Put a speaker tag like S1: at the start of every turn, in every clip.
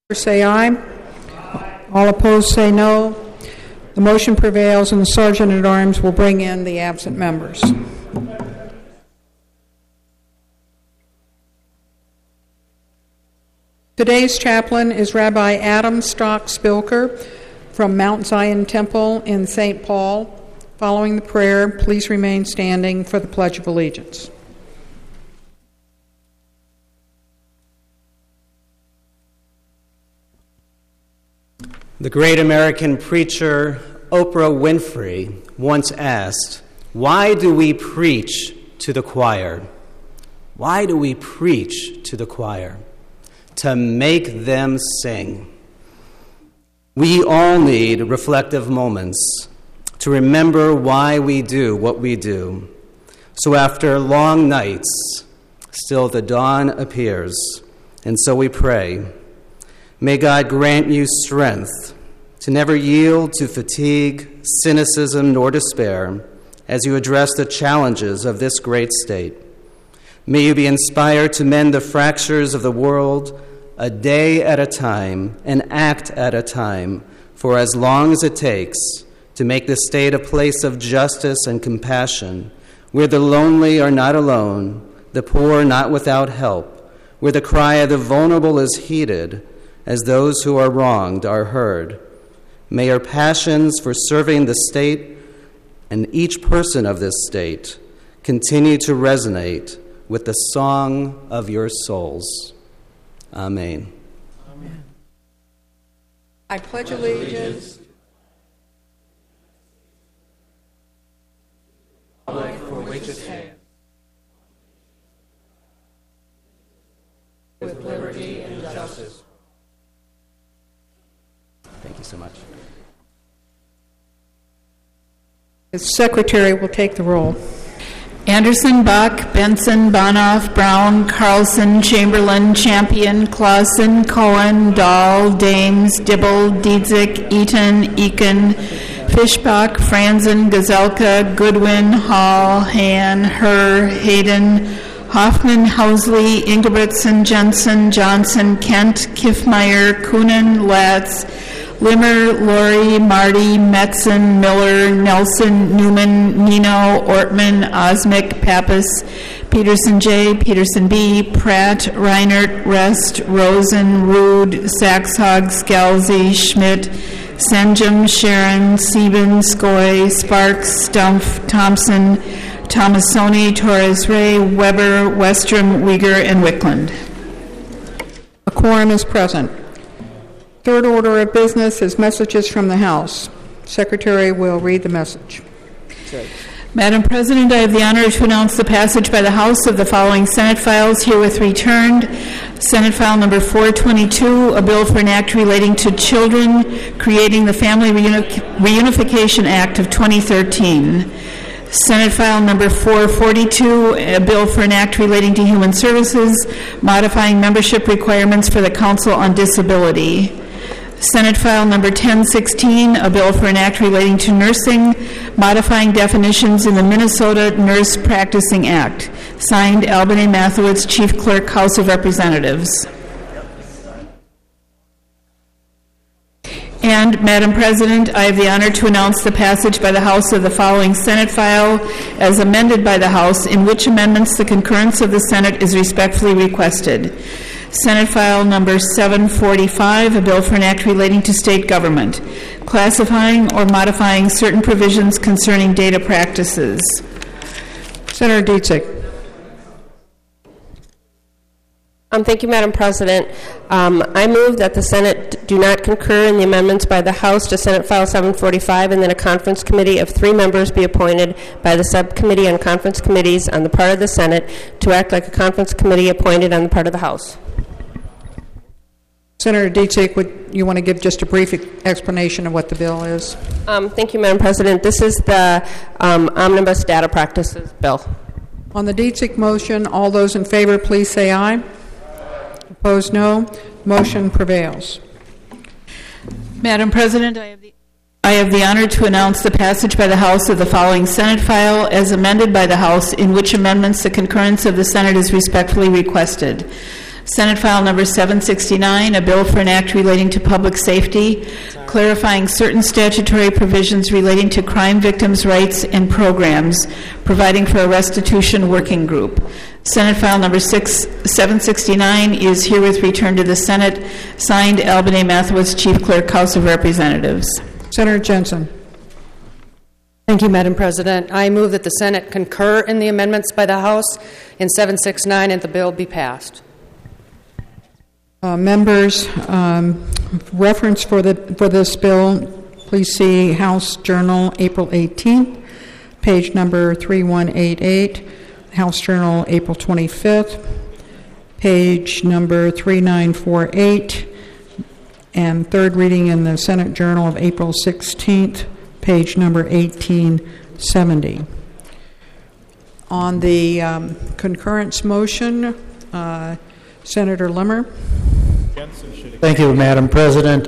S1: Say aye. All opposed say no. The motion prevails, and the Sergeant at Arms will bring in the absent members. Today's chaplain is Rabbi Adam Stock Spilker from Mount Zion Temple in St. Paul. Following the prayer, please remain standing for the Pledge of Allegiance.
S2: The great American preacher Oprah Winfrey once asked, "Why do we preach to the choir? Why do we preach to the choir? To make them sing." We all need reflective moments to remember why we do what we do. So after long nights, still the dawn appears, and so we pray. May God grant you strength to never yield to fatigue, cynicism, nor despair as you address the challenges of this great state. May you be inspired to mend the fractures of the world a day at a time, an act at a time, for as long as it takes to make the state a place of justice and compassion, where the lonely are not alone, the poor not without help, where the cry of the vulnerable is heeded, as those who are wronged are heard. May your passions for serving the state and each person of this state continue to resonate with the song of your souls. Amen.
S1: Amen. I pledge allegiance
S3: for which it stands, with liberty and justice.
S2: Thank you so much.
S1: The Secretary will take the roll.
S4: Anderson, Bach, Benson, Bonoff, Brown, Carlson, Chamberlain, Champion, Clausen, Cohen, Dahl, Dames, Dibble, Dietzick, Eaton, Eakin, Fischbach, Franzen, Gazelka, Goodwin, Hall, Han, Herr, Hayden, Hoffman, Housley, Ingebrigtsen, Jensen, Johnson, Kent, Kiffmeyer, Coonan, Latz, Limmer, Laurie, Marty, Metzen, Miller, Nelson, Newman, Nino, Ortman, Osmick, Pappas, Peterson J., Peterson B., Pratt, Reinert, Rest, Rosen, Rude, Saxhog, Scalzi, Schmidt, Senjum, Sharon, Sieben, Skoy, Sparks, Stumpf, Thompson, Tomasoni, Torres Ray, Weber, Westrom, Uyghur, and Wickland.
S1: A quorum is present. Third order of business is messages from the House. Secretary will read the message.
S4: Madam President, I have the honor to announce the passage by the House of the following Senate files herewith returned. Senate File Number 422, a bill for an act relating to children, creating the Family Reunification Act of 2013. Senate File Number 442, a bill for an act relating to human services, modifying membership requirements for the Council on Disability. Senate File Number 1016, a bill for an act relating to nursing, modifying definitions in the Minnesota Nurse Practicing Act. Signed, Albany Mathewitz, Chief Clerk, House of Representatives. And, Madam President, I have the honor to announce the passage by the House of the following Senate file as amended by the House, in which amendments the concurrence of the Senate is respectfully requested. Senate File Number 745, a bill for an act relating to state government, classifying or modifying certain provisions concerning data practices.
S1: Senator Dietzick.
S5: Thank you, Madam President. I move that the Senate do not concur in the amendments by the House to Senate File 745, and that a conference committee of 3 members be appointed by the Subcommittee on Conference Committees on the part of the Senate to act like a conference committee appointed on the part of the House.
S1: Senator Dietzick, would you want to give just a brief explanation of what the bill is?
S5: Thank you, Madam President. This is the Omnibus Data Practices Bill.
S1: On the Dietzick motion, all those in favor, please say aye. Opposed, no. Motion prevails.
S4: Madam President, I have the honor to announce the passage by the House of the following Senate file as amended by the House, in which amendments the concurrence of the Senate is respectfully requested. Senate File Number 769, a bill for an act relating to public safety, clarifying certain statutory provisions relating to crime victims' rights and programs, providing for a restitution working group. Senate File Number 769 is herewith returned to the Senate. Signed, Albany Mathewitz, Chief Clerk, House of Representatives.
S1: Senator Jensen.
S6: Thank you, Madam President. I move that the Senate concur in the amendments by the House in 769 and the bill be passed.
S1: Members, reference for this bill, please see House Journal, April 18th, page number 3188, House Journal, April 25th, page number 3948, and third reading in the Senate Journal of April 16th, page number 1870. On the concurrence motion, Senator Limmer.
S7: Thank you, Madam President.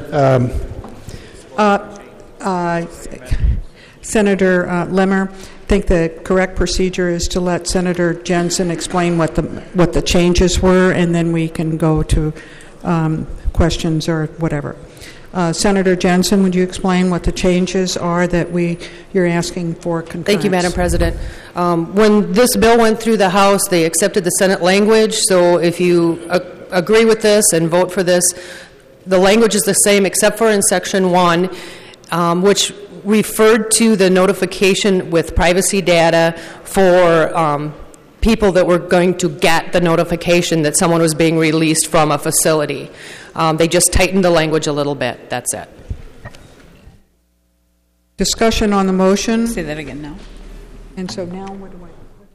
S1: Senator Limmer, I think the correct procedure is to let Senator Jensen explain what the changes were, and then we can go to questions or whatever. Senator Jensen, would you explain what the changes are that you're asking for concurrence?
S6: Thank you, Madam President. When this bill went through the House, they accepted the Senate language, so if you agree with this and vote for this, the language is the same except for in Section 1, which referred to the notification with privacy data for people that were going to get the notification that someone was being released from a facility. They just tightened the language a little bit. That's it.
S1: Discussion on the motion.
S4: Say that again now.
S1: And so now what do I...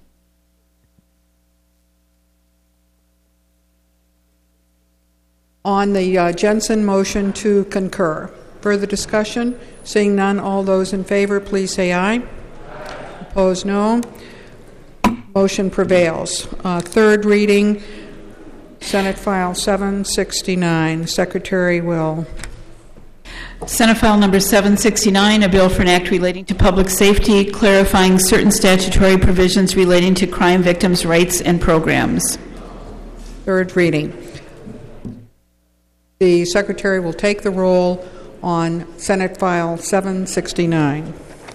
S1: On the Jensen motion to concur. Further discussion? Seeing none, all those in favor, please say aye. Opposed, no. Motion prevails. Third reading, Senate File 769. Secretary will...
S4: Senate File Number 769, a bill for an act relating to public safety, clarifying certain statutory provisions relating to crime victims' rights and programs.
S1: Third reading. The Secretary will take the roll on Senate File 769.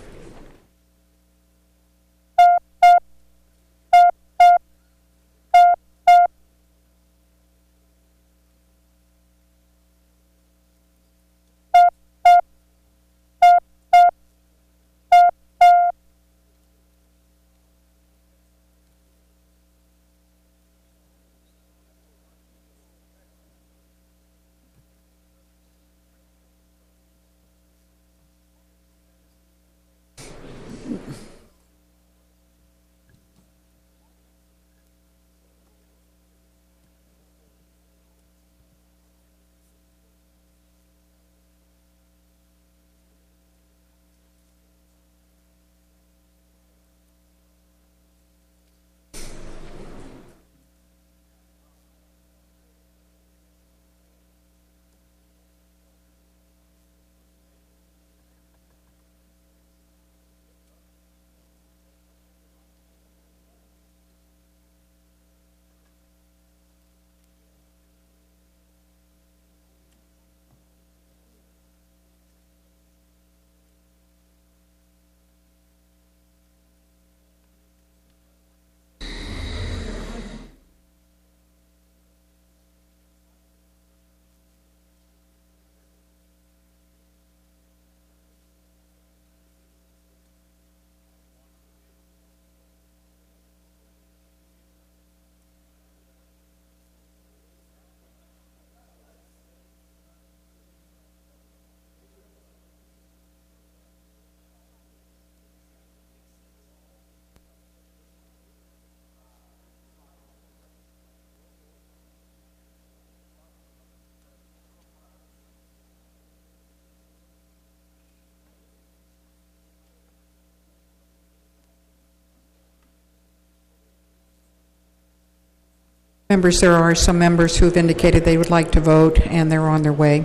S1: Members, there are some members who have indicated they would like to vote, and they're on their way.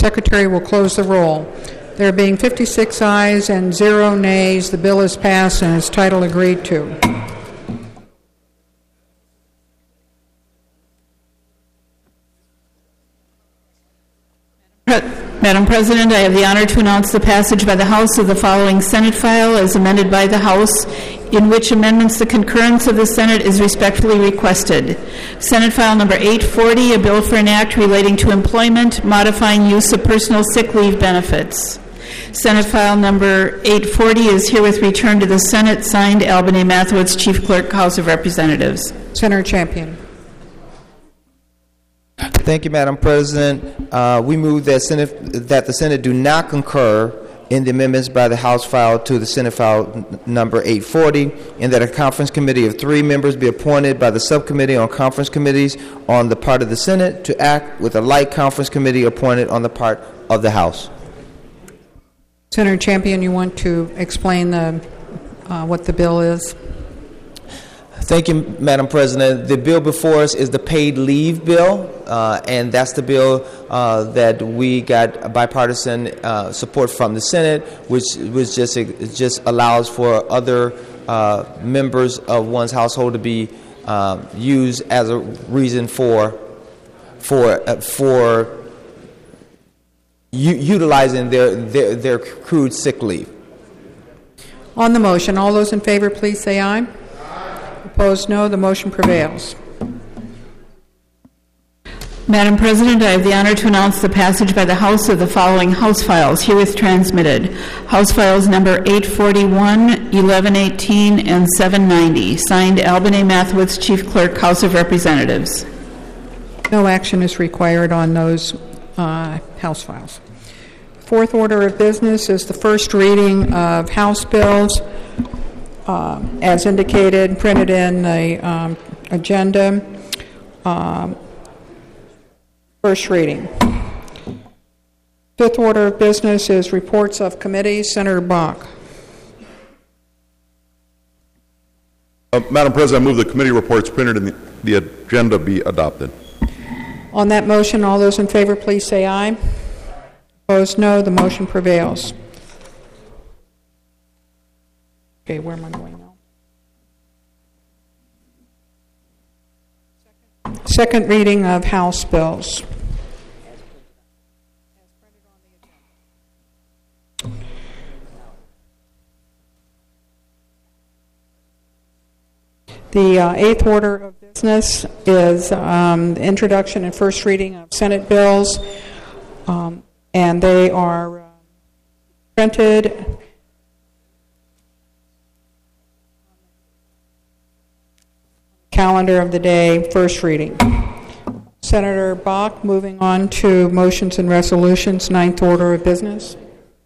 S1: Secretary will close the roll. There being 56 ayes and 0 nays, the bill is passed and its title agreed to.
S4: Madam President, I have the honor to announce the passage by the House of the following Senate file as amended by the House, in which amendments the concurrence of the Senate is respectfully requested. Senate file number 840, a bill for an act relating to employment, modifying use of personal sick leave benefits. Senate file number 840 is herewith returned to the Senate, signed Albany Mathewitz, Chief Clerk, House of Representatives.
S1: Senator Champion.
S8: Thank you, Madam President. We move that the Senate do not concur in the amendments by the House file to the Senate file number 840, and that a conference committee of 3 members be appointed by the Subcommittee on Conference Committees on the part of the Senate to act with a like conference committee appointed on the part of the House.
S1: Senator Champion, you want to explain what the bill is?
S8: Thank you, Madam President. The bill before us is the paid leave bill, and that's the bill that we got bipartisan support from the Senate, which just allows for other members of one's household to be used as a reason for utilizing their accrued sick leave.
S1: On the motion, all those in favor, please say aye. Opposed, no. The motion prevails.
S4: Madam President, I have the honor to announce the passage by the House of the following House files herewith transmitted. House files number 841, 1118, and 790. Signed Albany Mathewitz, Chief Clerk, House of Representatives.
S1: No action is required on those House files. Fourth order of business is the first reading of House bills. As indicated, printed in the agenda. First reading. Fifth order of business is reports of committees. Senator Bach.
S9: Madam President, I move the committee reports printed in the agenda be adopted.
S1: On that motion, all those in favor, please say aye. Opposed, no. The motion prevails. Okay, where am I going now? Second reading of House bills. The eighth order of business is the introduction and first reading of Senate bills, and they are printed. Calendar of the day, first reading. Senator Bach, moving on to motions and resolutions, ninth order of business.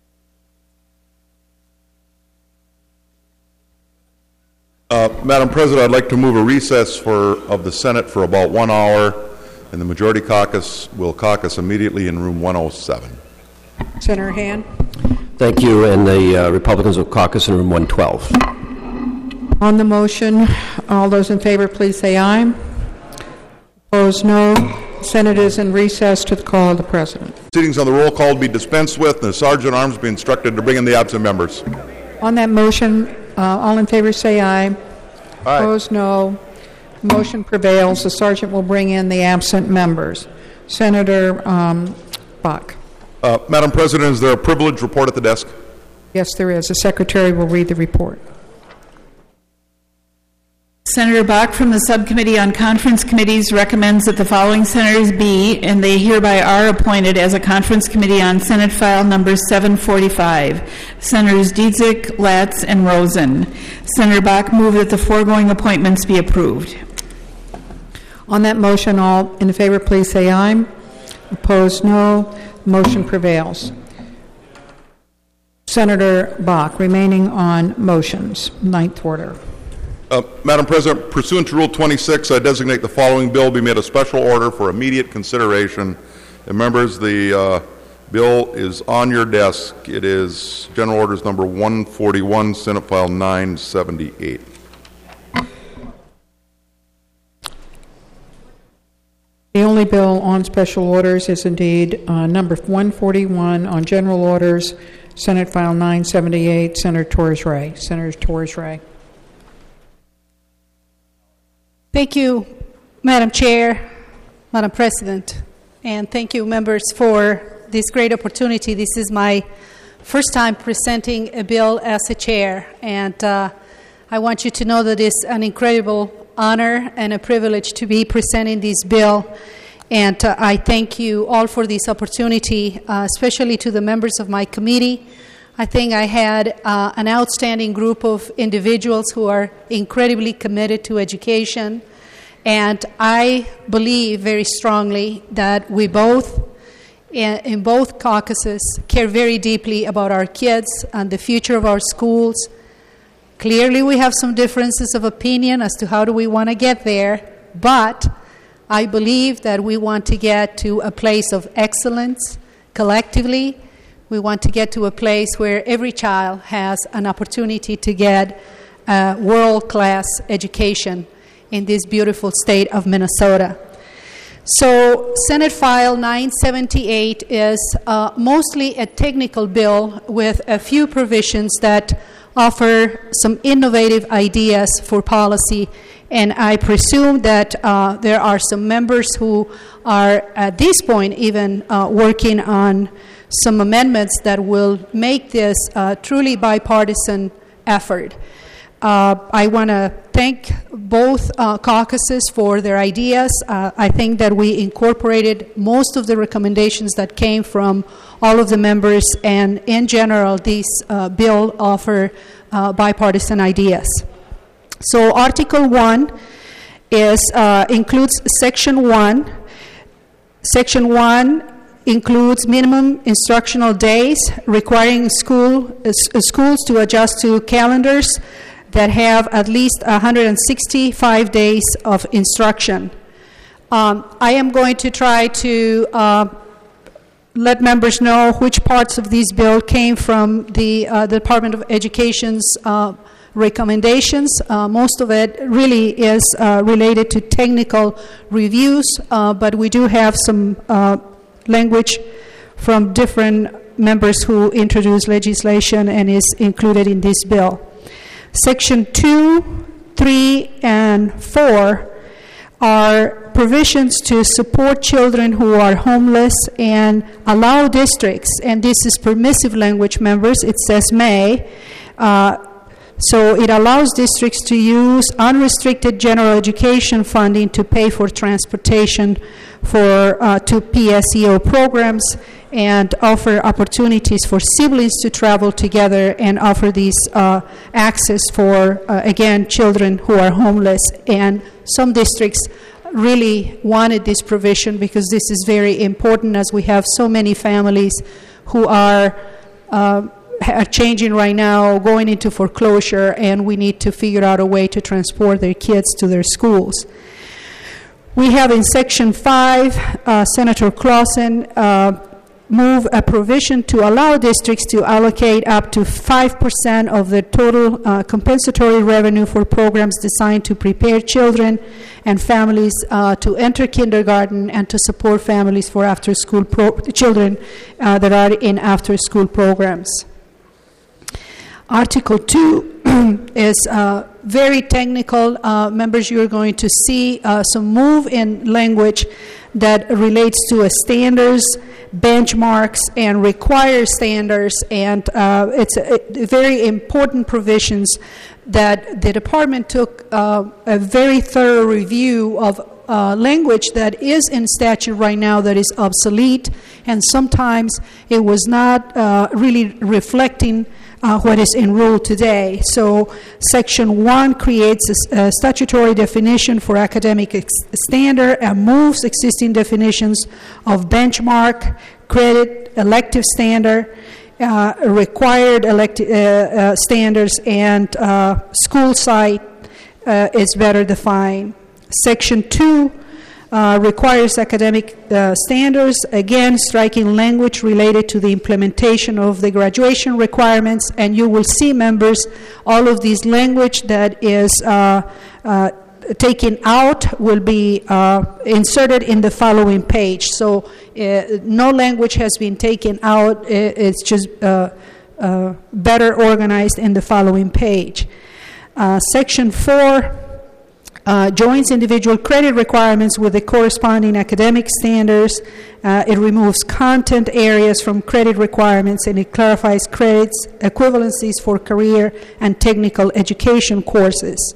S9: Madam President, I'd like to move a recess of the Senate for about 1 hour, and the Majority Caucus will caucus immediately in room 107.
S1: Senator Hand.
S10: Thank you, and the Republicans will caucus in room 112.
S1: On the motion, all those in favor, please say aye. Opposed, no. Senate is in recess to the call of the President.
S9: Proceedings on the roll call will be dispensed with, and the Sergeant at Arms will be instructed to bring in the absent members.
S1: On that motion, all in favor say aye.
S9: Aye.
S1: Opposed, no. Motion prevails. The Sergeant will bring in the absent members. Senator Bach.
S9: Madam President, is there a privilege report at the desk?
S1: Yes, there is. The Secretary will read the report.
S4: Senator Bach from the Subcommittee on Conference Committees recommends that the following senators be, and they hereby are, appointed as a conference committee on Senate file number 745. Senators Dietzick, Latz, and Rosen. Senator Bach moved that the foregoing appointments be approved.
S1: On that motion, all in favor, please say aye. Opposed, no. Motion prevails. Senator Bach, remaining on motions, ninth order.
S9: Madam President, pursuant to Rule 26, I designate the following bill be made a special order for immediate consideration. And members, the bill is on your desk. It is General Orders number 141, Senate File 978.
S1: The only only bill on special orders is indeed number 141 on general orders, Senate File 978, Senator Torres-Ray. Senator Torres-Ray.
S11: Thank you, Madam Chair, Madam President, and thank you, members, for this great opportunity. This is my first time presenting a bill as a chair, and I want you to know that it's an incredible honor and a privilege to be presenting this bill. And I thank you all for this opportunity, especially to the members of my committee. I think I had an outstanding group of individuals who are incredibly committed to education. And I believe very strongly that we both, in both caucuses, care very deeply about our kids and the future of our schools. Clearly, we have some differences of opinion as to how do we want to get there, but I believe that we want to get to a place of excellence collectively. We want to get to a place where every child has an opportunity to get a world-class education in this beautiful state of Minnesota. So Senate File 978 is mostly a technical bill with a few provisions that offer some innovative ideas for policy, and I presume that there are some members who are at this point even working on some amendments that will make this a truly bipartisan effort. I want to thank both caucuses for their ideas. I think that we incorporated most of the recommendations that came from all of the members, and in general, this bill offer bipartisan ideas. So Article 1 includes Section 1. Section 1 includes minimum instructional days, requiring schools to adjust to calendars that have at least 165 days of instruction. I am going to try to let members know which parts of this bill came from the Department of Education's recommendations. Most of it really is related to technical reviews, but we do have some language from different members who introduced legislation and is included in this bill. Section 2, 3, and 4 are provisions to support children who are homeless and allow districts, and this is permissive language, members, it says may, so it allows districts to use unrestricted general education funding to pay for transportation to PSEO programs and offer opportunities for siblings to travel together and offer these access for, again, children who are homeless. And some districts really wanted this provision because this is very important, as we have so many families who are changing right now, going into foreclosure, and we need to figure out a way to transport their kids to their schools. We have in Section 5, Senator Clausen move a provision to allow districts to allocate up to 5% of the total compensatory revenue for programs designed to prepare children and families to enter kindergarten and to support families for after-school children that are in after-school programs. Article 2 is very technical. Members, you're going to see some move in language that relates to standards, benchmarks, and required standards, and it's very important provisions that the department took a very thorough review of language that is in statute right now that is obsolete, and sometimes it was not really reflecting what is in rule today. So Section 1 creates a statutory definition for academic standard and moves existing definitions of benchmark, credit, elective standard, required standards, and school site is better defined. Section 2 requires academic standards, again striking language related to the implementation of the graduation requirements, and you will see, members, all of this language that is taken out will be inserted in the following page. So no language has been taken out. It's just better organized in the following page. Section 4 joins individual credit requirements with the corresponding academic standards. It removes content areas from credit requirements, and it clarifies credits equivalencies for career and technical education courses.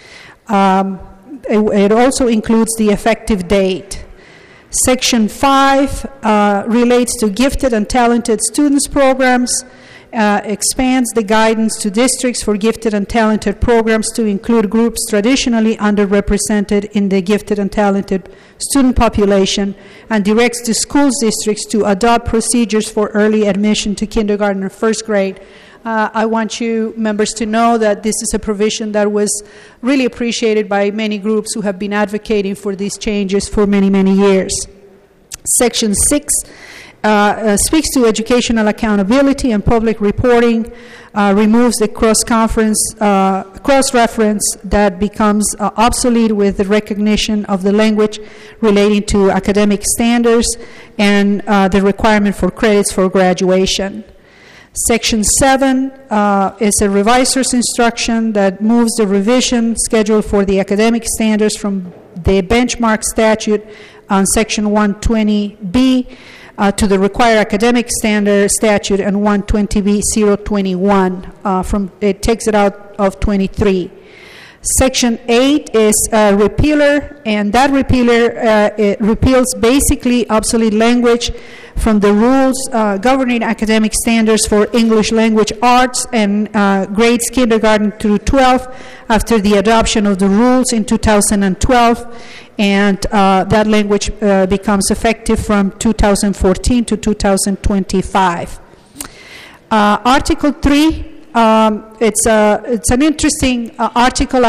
S11: It also includes the effective date. Section 5 relates to gifted and talented students programs, expands the guidance to districts for gifted and talented programs to include groups traditionally underrepresented in the gifted and talented student population, and directs the schools districts to adopt procedures for early admission to kindergarten and first grade. I want you members to know that this is a provision that was really appreciated by many groups who have been advocating for these changes for many, many years. Section 6 speaks to educational accountability and public reporting, removes the cross-reference that becomes obsolete with the recognition of the language relating to academic standards and the requirement for credits for graduation. Section 7 is a reviser's instruction that moves the revision schedule for the academic standards from the benchmark statute on Section 120B to the required academic standard statute and 120B 021. It takes it out of 23. Section 8 is a repealer, and that repealer it repeals basically obsolete language from the rules governing academic standards for English language arts and grades kindergarten through 12 after the adoption of the rules in 2012, and that language becomes effective from 2014 to 2025. Article 3. It's an interesting article.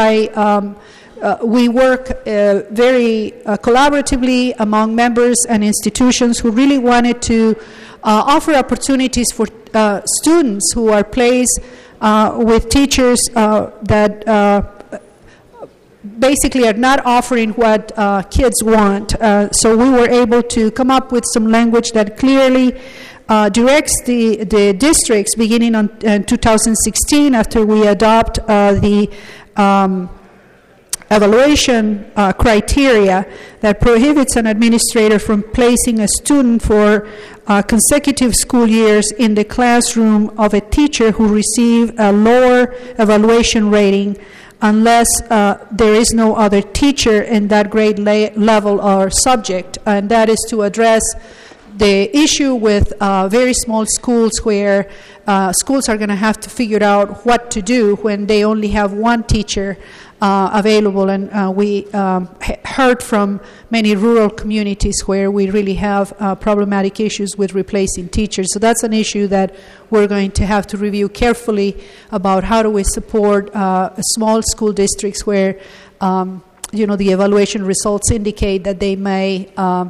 S11: We work very collaboratively among members and institutions who really wanted to offer opportunities for students who are placed with teachers that basically are not offering what kids want. So we were able to come up with some language that clearly directs the districts beginning in 2016 after we adopt the evaluation criteria that prohibits an administrator from placing a student for consecutive school years in the classroom of a teacher who received a lower evaluation rating unless there is no other teacher in that grade level or subject, and that is to address the issue with very small schools where schools are going to have to figure out what to do when they only have one teacher available. And we heard from many rural communities where we really have problematic issues with replacing teachers. So that's an issue that we're going to have to review carefully about how do we support small school districts where the evaluation results indicate that they may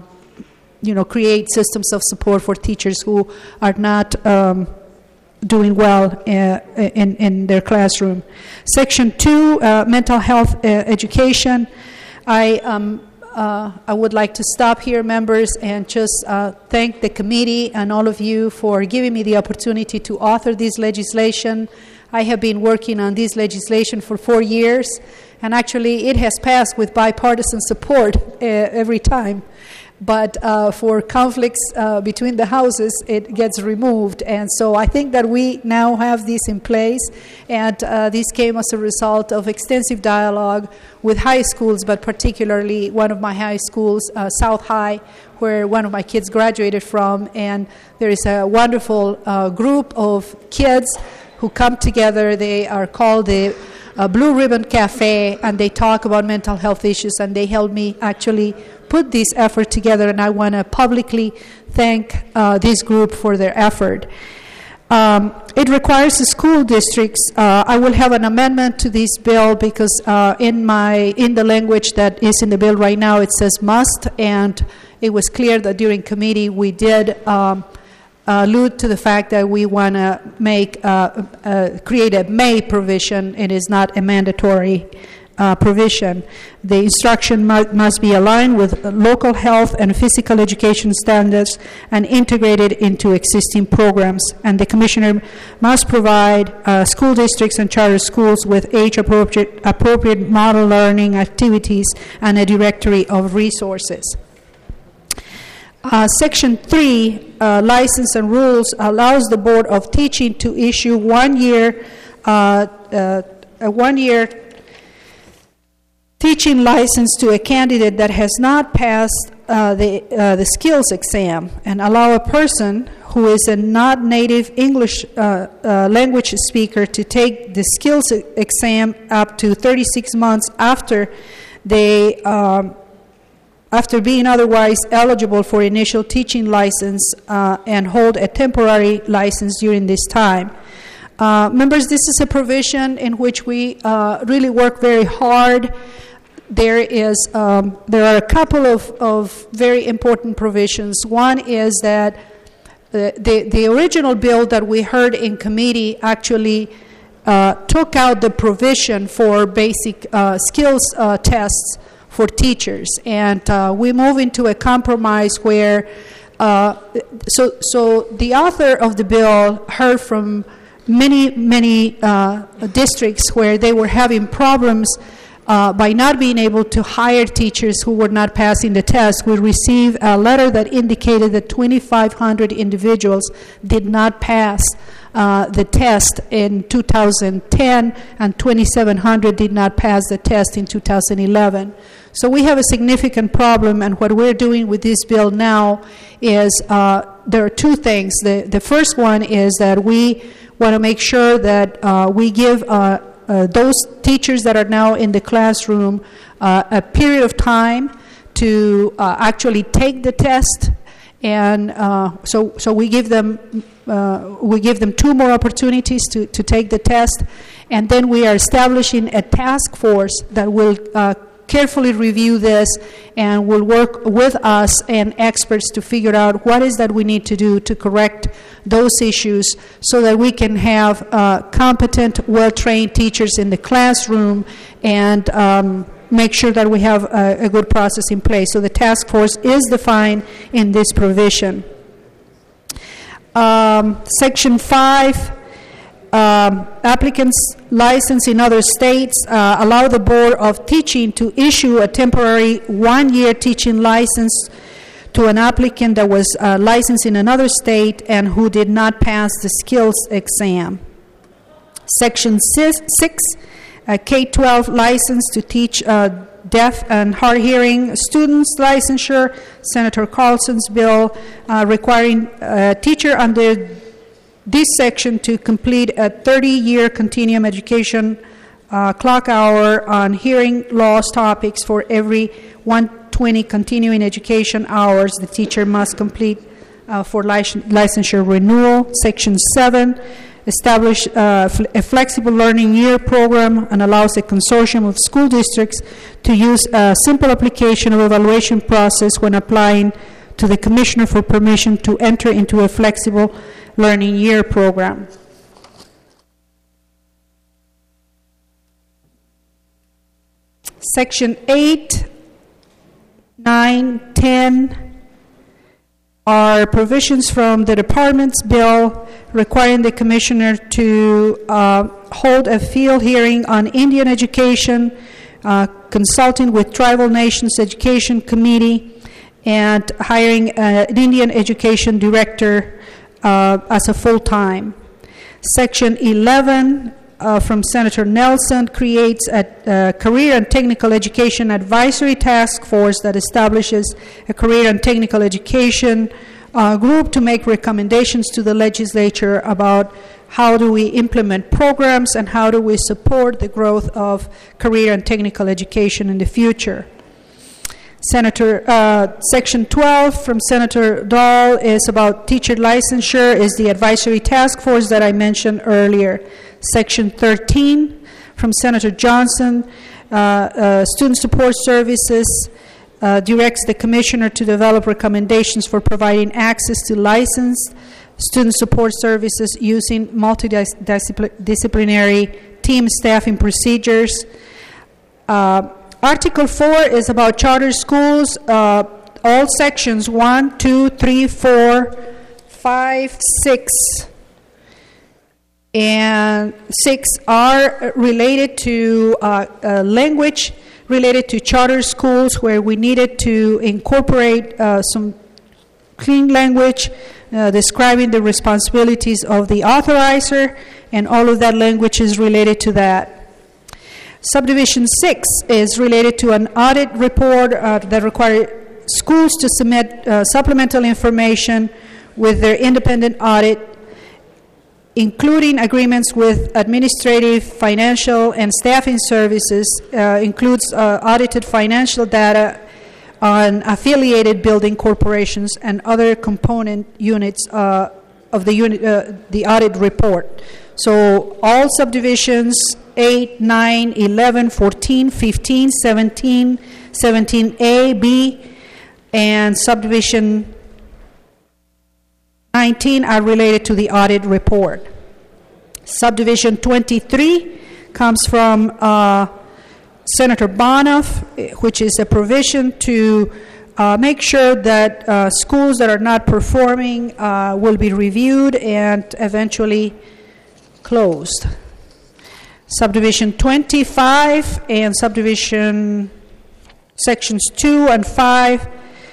S11: create systems of support for teachers who are not doing well in their classroom. Section 2, mental health education. I would like to stop here, members, and just thank the committee and all of you for giving me the opportunity to author this legislation. I have been working on this legislation for 4 years, and actually it has passed with bipartisan support every time. But for conflicts between the houses, it gets removed. And so I think that we now have this in place, and this came as a result of extensive dialogue with high schools, but particularly one of my high schools, South High, where one of my kids graduated from. And there is a wonderful group of kids who come together. They are called the Blue Ribbon Cafe, and they talk about mental health issues, and they helped me actually put this effort together, and I want to publicly thank this group for their effort. It requires the school districts. I will have an amendment to this bill because in the language that is in the bill right now, it says must, and it was clear that during committee we did allude to the fact that we want to create a may provision. It is not a mandatory provision. The instruction must be aligned with local health and physical education standards and integrated into existing programs. And the Commissioner must provide school districts and charter schools with age-appropriate model learning activities and a directory of resources. Section 3, license and rules, allows the Board of Teaching to issue a one-year teaching license to a candidate that has not passed the skills exam, and allow a person who is a not native English language speaker to take the skills exam up to 36 months after they after being otherwise eligible for initial teaching license and hold a temporary license during this time. Members, this is a provision in which we really work very hard. There are a couple of very important provisions. One is that the original bill that we heard in committee actually took out the provision for basic skills tests for teachers, and we move into a compromise where so the author of the bill heard from many districts where they were having problems by not being able to hire teachers who were not passing the test. We received a letter that indicated that 2,500 individuals did not pass the test in 2010, and 2,700 did not pass the test in 2011. So we have a significant problem, and what we're doing with this bill now is there are two things. The first one is that we want to make sure that we give those teachers that are now in the classroom a period of time to actually take the test, and so we give them 2 more opportunities to take the test, and then we are establishing a task force that will carefully review this and will work with us and experts to figure out what is that we need to do to correct those issues so that we can have competent, well-trained teachers in the classroom and make sure that we have a good process in place. So the task force is defined in this provision. Section 5, applicants licensed in other states allow the Board of Teaching to issue a temporary 1-year teaching license to an applicant that was licensed in another state and who did not pass the skills exam. Section 6, a K-12 license to teach deaf and hard-hearing students licensure. Senator Carlson's bill requiring a teacher under this section to complete a 30-year continuing education clock hour on hearing loss topics for every 120 continuing education hours the teacher must complete for licensure renewal. Section 7, establish a flexible learning year program and allows a consortium of school districts to use a simple application of evaluation process when applying to the Commissioner for permission to enter into a flexible learning year program. Section 8, 9, 10 are provisions from the Department's bill requiring the Commissioner to hold a field hearing on Indian education, consulting with Tribal Nations Education Committee, and hiring an Indian education director as a full-time. Section 11 from Senator Nelson creates a Career and Technical Education Advisory Task Force that establishes a career and technical education group to make recommendations to the legislature about how do we implement programs and how do we support the growth of career and technical education in the future. Section 12 from Senator Dahl is about teacher licensure, is the advisory task force that I mentioned earlier. Section 13 from Senator Johnson, student support services, directs the Commissioner to develop recommendations for providing access to licensed student support services using multidisciplinary team staffing procedures. Article 4 is about charter schools. All sections 1, 2, 3, 4, 5, 6, and 6 are related to language related to charter schools, where we needed to incorporate some clean language describing the responsibilities of the authorizer, and all of that language is related to that. Subdivision 6 is related to an audit report that requires schools to submit supplemental information with their independent audit, including agreements with administrative, financial, and staffing services, includes audited financial data on affiliated building corporations and other component units of the audit report. So all subdivisions 8, 9, 11, 14, 15, 17, 17A, B, and subdivision 19 are related to the audit report. Subdivision 23 comes from Senator Bonoff, which is a provision to make sure that schools that are not performing will be reviewed and eventually closed. Subdivision 25 and subdivision sections 2 and 5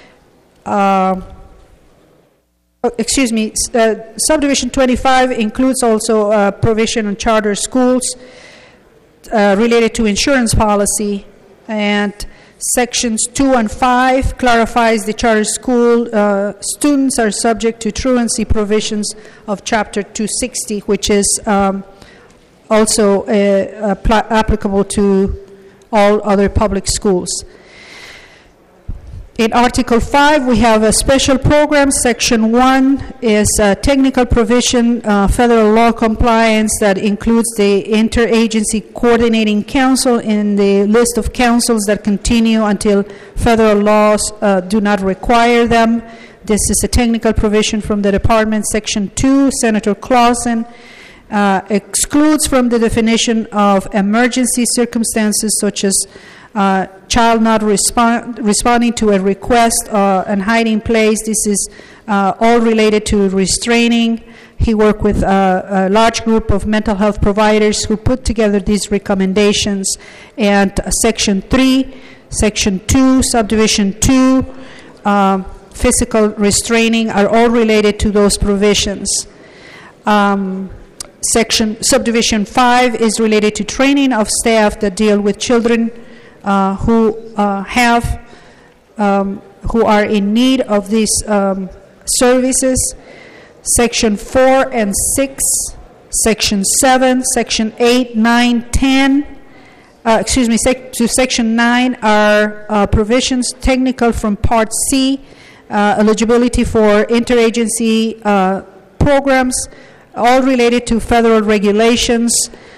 S11: subdivision 25 includes also a provision on charter schools related to insurance policy, and sections 2 and 5 clarifies the charter school students are subject to truancy provisions of Chapter 260, which is also applicable to all other public schools. In Article 5, we have a special program. Section 1 is a technical provision, federal law compliance, that includes the Interagency Coordinating Council in the list of councils that continue until federal laws do not require them. This is a technical provision from the department. Section 2, Senator Clausen, excludes from the definition of emergency circumstances such as child not responding to a request and hiding place. This is all related to restraining. He worked with a large group of mental health providers who put together these recommendations. And Section 3, Section 2, Subdivision 2, physical restraining are all related to those provisions. Subdivision 5 is related to training of staff that deal with children who are in need of these services. Section 4 and 6, Section 7, Section 8, 9, 10, Section 9 are provisions technical from Part C, eligibility for interagency programs, all related to federal regulations,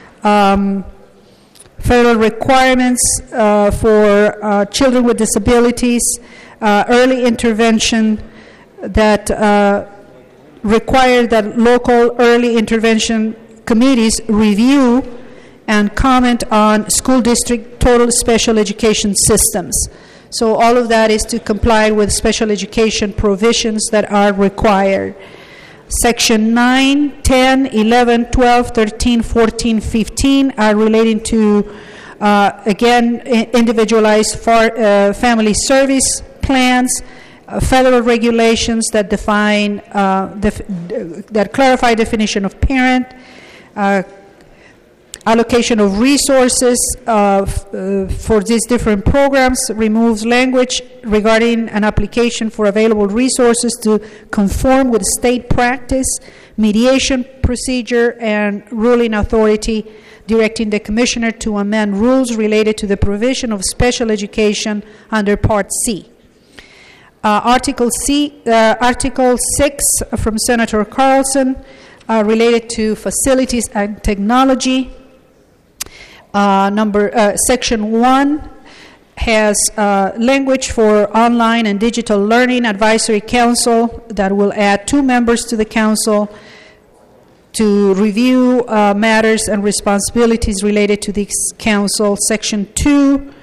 S11: federal requirements for children with disabilities, early intervention that require that local early intervention committees review and comment on school district total special education systems. So all of that is to comply with special education provisions that are required. Section 9, 10, 11, 12, 13, 14, 15 are relating to, again, individualized family service plans, federal regulations that define, that clarify definition of parent, allocation of resources for these different programs, removes language regarding an application for available resources to conform with state practice, mediation procedure, and ruling authority, directing the commissioner to amend rules related to the provision of special education under Part C. Article 6 from Senator Carlson related to facilities and technology. Section 1 has language for online and digital learning advisory council that will add 2 members to the council to review matters and responsibilities related to this council. Section 2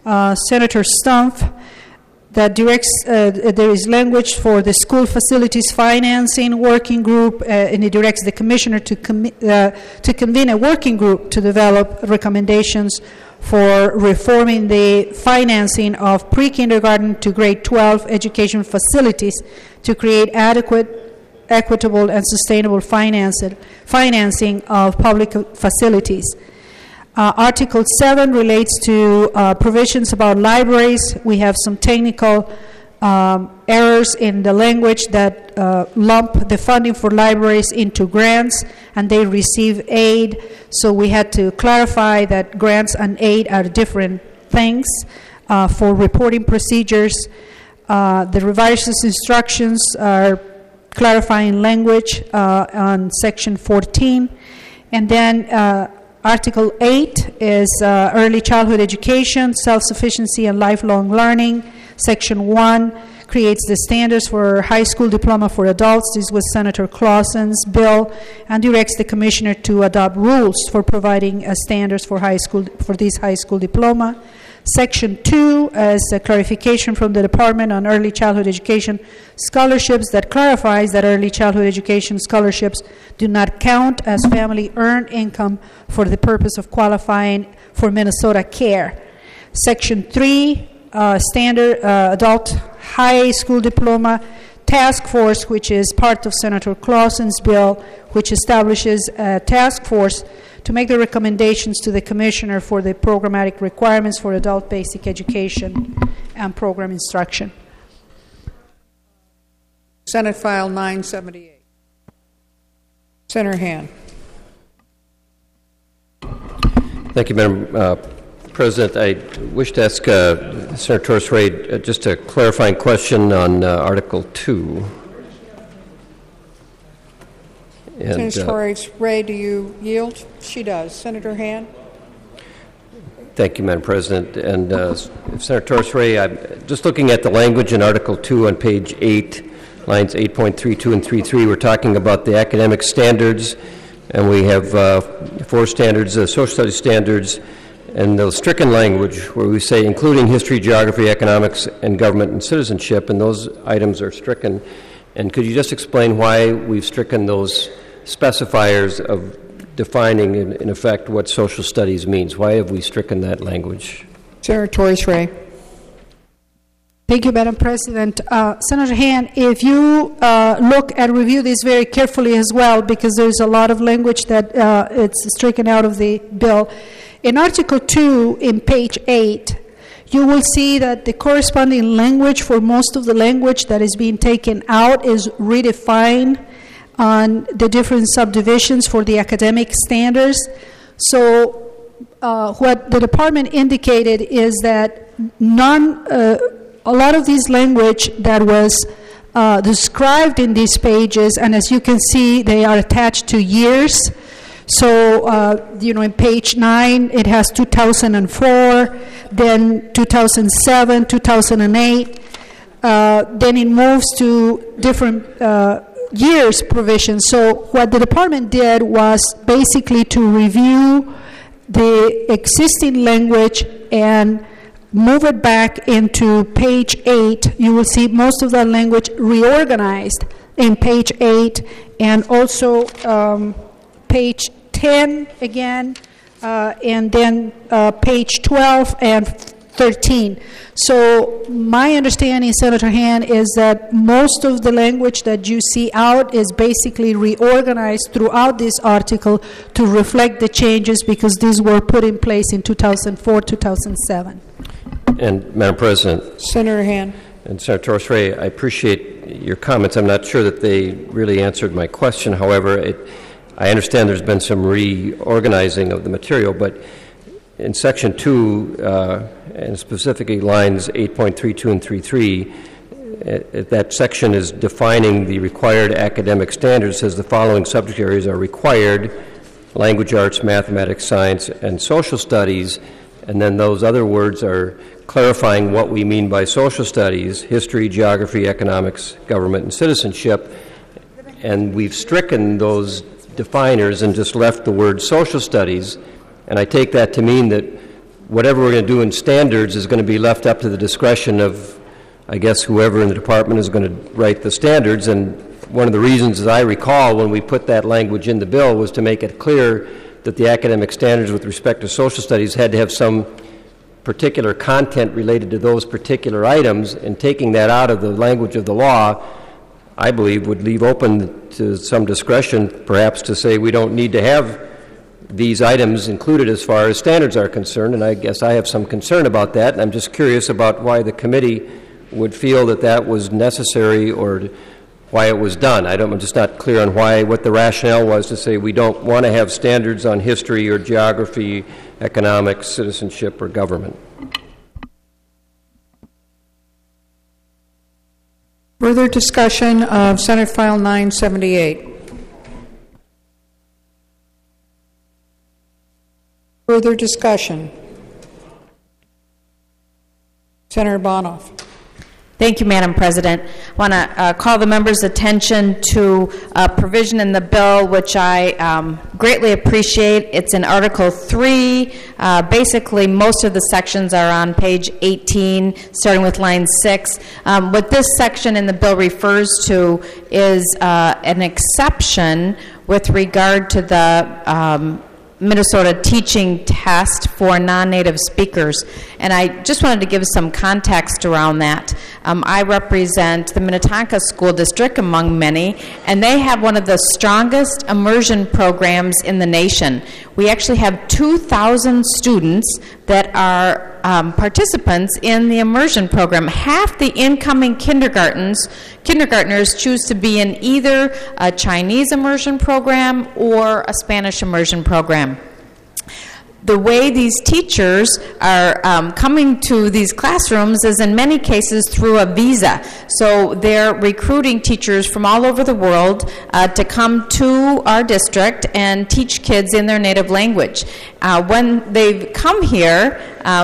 S11: Senator Stumpf, that directs, there is language for the school facilities financing working group, and it directs the commissioner to convene a working group to develop recommendations for reforming the financing of pre-kindergarten to grade 12 education facilities to create adequate, equitable, and sustainable financing of public facilities. Article 7 relates to provisions about libraries. We have some technical errors in the language that lump the funding for libraries into grants, and they receive aid. So we had to clarify that grants and aid are different things for reporting procedures. The revised instructions are clarifying language on Section 14. And then Article 8 is early childhood education, self-sufficiency, and lifelong learning. Section 1 creates the standards for high school diploma for adults. This was Senator Clausen's bill, and directs the commissioner to adopt rules for providing standards for this high school diploma. Section 2 is a clarification from the Department on early childhood education scholarships that clarifies that early childhood education scholarships do not count as family earned income for the purpose of qualifying for Minnesota CARE. Section 3, standard adult high school diploma task force, which is part of Senator Clausen's bill, which establishes a task force to make the recommendations to the commissioner for the programmatic requirements for adult basic education and program instruction.
S1: Senate File 978. Senator Han.
S10: Thank you, Madam President. I wish to ask Senator Torres-Ray just a clarifying question on Article 2. And,
S1: Senator Torres-Ray, do you yield? She does. Senator Han.
S10: Thank you, Madam President. And Senator Torres-Ray, I'm just looking at the language in Article 2 on page 8, lines 8.32 and 3.3. We're talking about the academic standards, and we have 4 standards, social studies standards, and the stricken language where we say including history, geography, economics, and government and citizenship, and those items are stricken. And could you just explain why we've stricken those specifiers of defining, in effect, what social studies means? Why have we stricken that language?
S1: Senator Torres-Ray.
S11: Thank you, Madam President. Senator Han, if you look and review this very carefully as well, because there's a lot of language that it's stricken out of the bill. In Article 2, in page 8, you will see that the corresponding language for most of the language that is being taken out is redefined on the different subdivisions for the academic standards. So what the department indicated is that a lot of this language that was described in these pages, and as you can see, they are attached to years. So, in page 9, it has 2004, then 2007, 2008. Then it moves to different years provisions. So what the department did was basically to review the existing language and move it back into page 8. You will see most of that language reorganized in page 8, and also page 10 again, and then page 12 and 13. So my understanding, Senator Han, is that most of the language that you see out is basically reorganized throughout this article to reflect the changes, because these were put in place in 2004, 2007.
S10: And Madam President.
S1: Senator Han.
S10: And Senator Torres-Ray, I appreciate your comments. I'm not sure that they really answered my question. However, I understand there's been some reorganizing of the material, but in Section 2, and specifically lines 8.32 and 3.3, that section is defining the required academic standards. It says the following subject areas are required: language arts, mathematics, science, and social studies. And then those other words are clarifying what we mean by social studies: history, geography, economics, government, and citizenship. And we've stricken those definers and just left the word social studies. And I take that to mean that whatever we're going to do in standards is going to be left up to the discretion of, I guess, whoever in the department is going to write the standards. And one of the reasons, as I recall, when we put that language in the bill was to make it clear that the academic standards with respect to social studies had to have some particular content related to those particular items, and taking that out of the language of the law, I believe, would leave open to some discretion, perhaps, to say we don't need to have these items included as far as standards are concerned, and I guess I have some concern about that, and I'm just curious about why the committee would feel that that was necessary or why it was done. I'm just not clear on what the rationale was to say we don't want to have standards on history or geography, economics, citizenship, or government.
S1: Further discussion of Senate File 978. Further discussion. Senator Bonoff.
S12: Thank you, Madam President. I want to call the members' attention to a provision in the bill which I greatly appreciate. It's in Article 3. Basically, most of the sections are on page 18, starting with line 6. What this section in the bill refers to is an exception with regard to the Minnesota teaching test for non-native speakers. And I just wanted to give some context around that. I represent the Minnetonka School District, among many, and they have one of the strongest immersion programs in the nation. We actually have 2,000 students that are participants in the immersion program. Half the incoming kindergartners choose to be in either a Chinese immersion program or a Spanish immersion program. The way these teachers are coming to these classrooms is in many cases through a visa. So they're recruiting teachers from all over the world to come to our district and teach kids in their native language. When they've come here,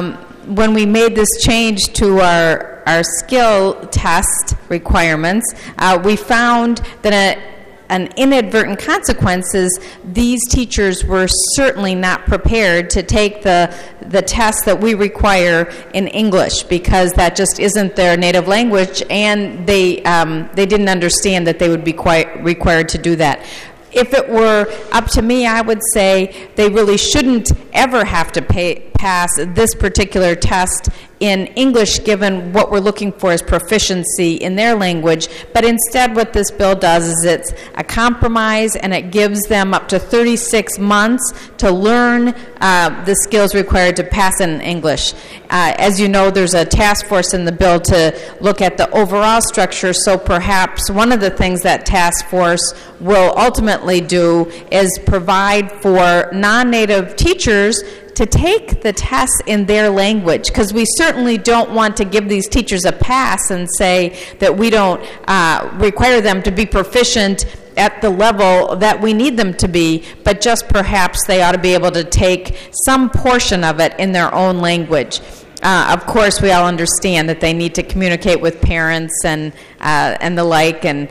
S12: when we made this change to our skill test requirements, we found that an inadvertent consequence is these teachers were certainly not prepared to take the test that we require in English, because that just isn't their native language, and they didn't understand that they would be required to do that. If it were up to me, I would say they really shouldn't ever have to pass this particular test in English, given what we're looking for is proficiency in their language. But instead, what this bill does is it's a compromise, and it gives them up to 36 months to learn the skills required to pass in English. As you know, there's a task force in the bill to look at the overall structure, so perhaps one of the things that task force will ultimately do is provide for non-native teachers to take the tests in their language, because we certainly don't want to give these teachers a pass and say that we don't require them to be proficient at the level that we need them to be, but just perhaps they ought to be able to take some portion of it in their own language. Of course, we all understand that they need to communicate with parents and the like, and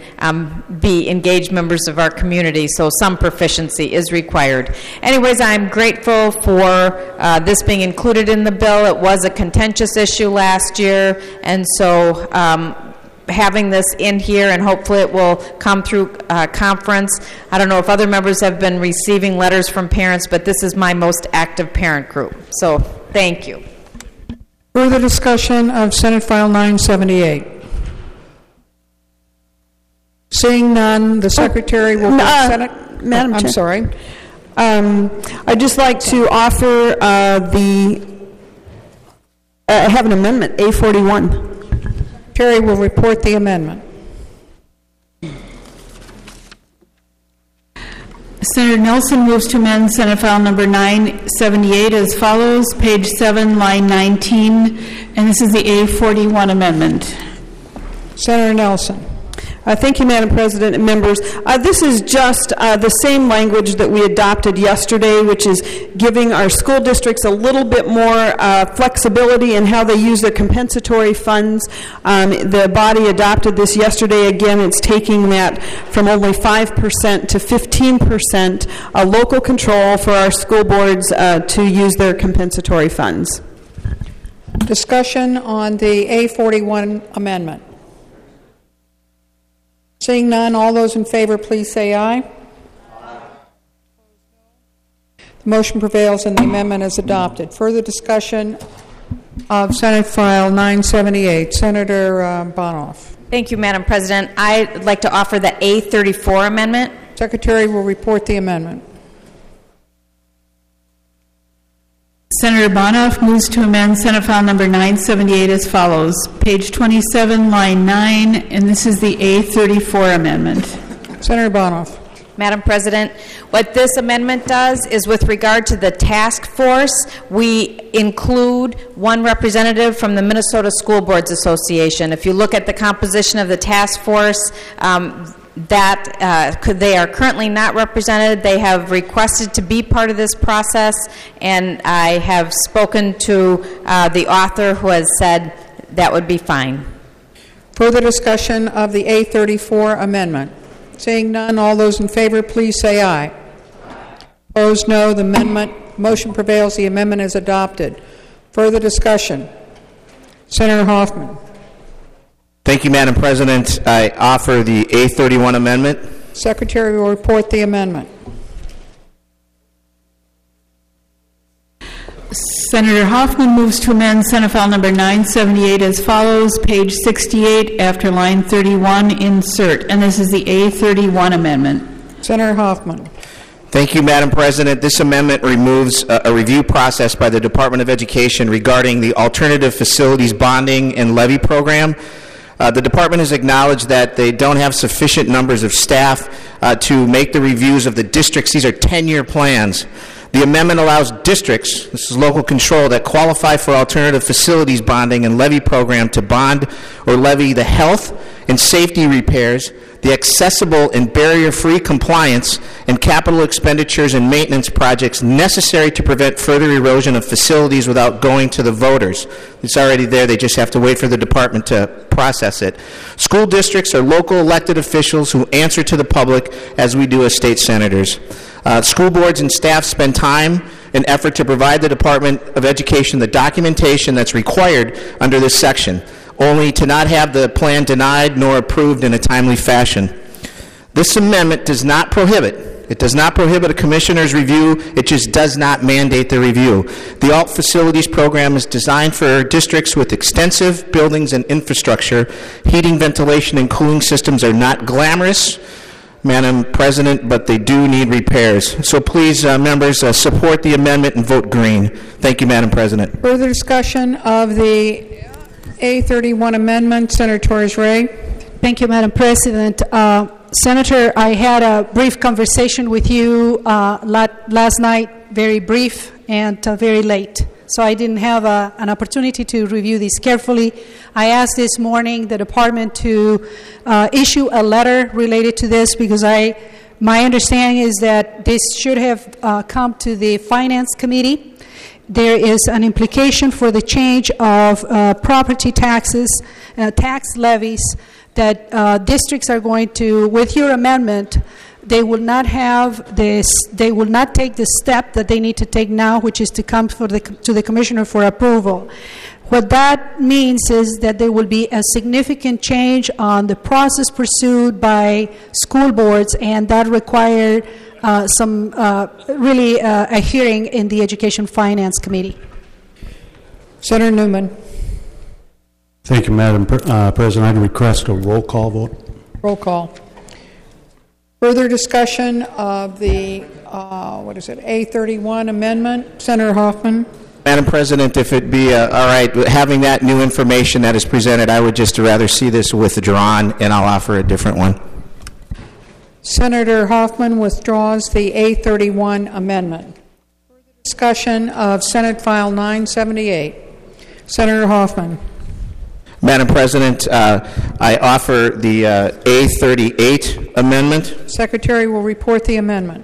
S12: be engaged members of our community, so some proficiency is required. Anyways, I'm grateful for this being included in the bill. It was a contentious issue last year, and so having this in here, and hopefully it will come through conference. I don't know if other members have been receiving letters from parents, but this is my most active parent group. So thank you.
S1: Further discussion of Senate File 978. Seeing none, the Secretary will Senate.
S13: Madam Chair.
S1: I'm sorry.
S13: I'd just like to offer have an amendment, A41.
S1: Terry will report the amendment.
S4: Senator Nelson moves to amend Senate File number 978 as follows, page 7, line 19, and this is the A41 amendment.
S1: Senator Nelson.
S13: Thank you, Madam President and members. This is just the same language that we adopted yesterday, which is giving our school districts a little bit more flexibility in how they use their compensatory funds. The body adopted this yesterday. Again, it's taking that from only 5% to 15% local control for our school boards to use their compensatory funds.
S1: Discussion on the A41 amendment. Seeing none, all those in favor, please say aye. The motion prevails and the amendment is adopted. Further discussion of Senate File 978. Senator Bonoff.
S12: Thank you, Madam President. I'd like to offer the A34 amendment.
S1: Secretary will report the amendment.
S4: Senator Bonoff moves to amend Senate File Number 978 as follows. Page 27, line 9, and this is the A34 amendment.
S1: Senator Bonoff.
S12: Madam President, what this amendment does is with regard to the task force, we include one representative from the Minnesota School Boards Association. If you look at the composition of the task force, they are currently not represented. They have requested to be part of this process, and I have spoken to the author who has said that would be fine.
S1: Further discussion of the A34 amendment. Seeing none, all those in favor, please say aye. Opposed, no. The motion prevails. The amendment is adopted. Further discussion. Senator Hoffman.
S14: Thank you, Madam President. I offer the A31 amendment.
S1: Secretary will report the amendment.
S4: Senator Hoffman moves to amend Senate File Number 978 as follows. Page 68, after line 31, insert. And this is the A31 amendment.
S1: Senator Hoffman.
S14: Thank you, Madam President. This amendment removes a review process by the Department of Education regarding the Alternative Facilities Bonding and Levy Program. The department has acknowledged that they don't have sufficient numbers of staff to make the reviews of the districts. These are 10-year plans. The amendment allows districts, this is local control, that qualify for alternative facilities bonding and levy program to bond or levy the health and safety repairs, the accessible and barrier-free compliance, and capital expenditures and maintenance projects necessary to prevent further erosion of facilities without going to the voters. It's already there. They just have to wait for the department to process it. School districts are local elected officials who answer to the public as we do as state senators. School boards and staff spend time and effort to provide the Department of Education the documentation that's required under this section, only to not have the plan denied nor approved in a timely fashion. This amendment does not prohibit a commissioner's review. It just does not mandate the review. The ALT Facilities Program is designed for districts with extensive buildings and infrastructure. Heating, ventilation, and cooling systems are not glamorous, Madam President, but they do need repairs. So please, members, support the amendment and vote green. Thank you, Madam President.
S1: Further discussion of the A31 amendment. Senator Torres-Ray.
S11: Thank you, Madam President. Senator, I had a brief conversation with you last night, very brief and very late. So I didn't have an opportunity to review this carefully. I asked this morning the department to issue a letter related to this because my understanding is that this should have come to the Finance Committee. There is an implication for the change of property taxes, tax levies that districts are going to, with your amendment, they will not have this. They will not take the step that they need to take now, which is to come to the commissioner for approval. What that means is that there will be a significant change on the process pursued by school boards, and that required some a hearing in the Education Finance Committee.
S1: Senator Newman.
S7: Thank you, Madam President. I request a roll call vote.
S1: Roll call. Further discussion of the A31 amendment. Senator Hoffman.
S14: Madam President, if it be all right, having that new information that is presented, I would just rather see this withdrawn, and I'll offer a different one.
S1: Senator Hoffman withdraws the A31 amendment. Further discussion of Senate File 978. Senator Hoffman.
S14: Madam President, I offer the A38 amendment.
S1: Secretary will report the amendment.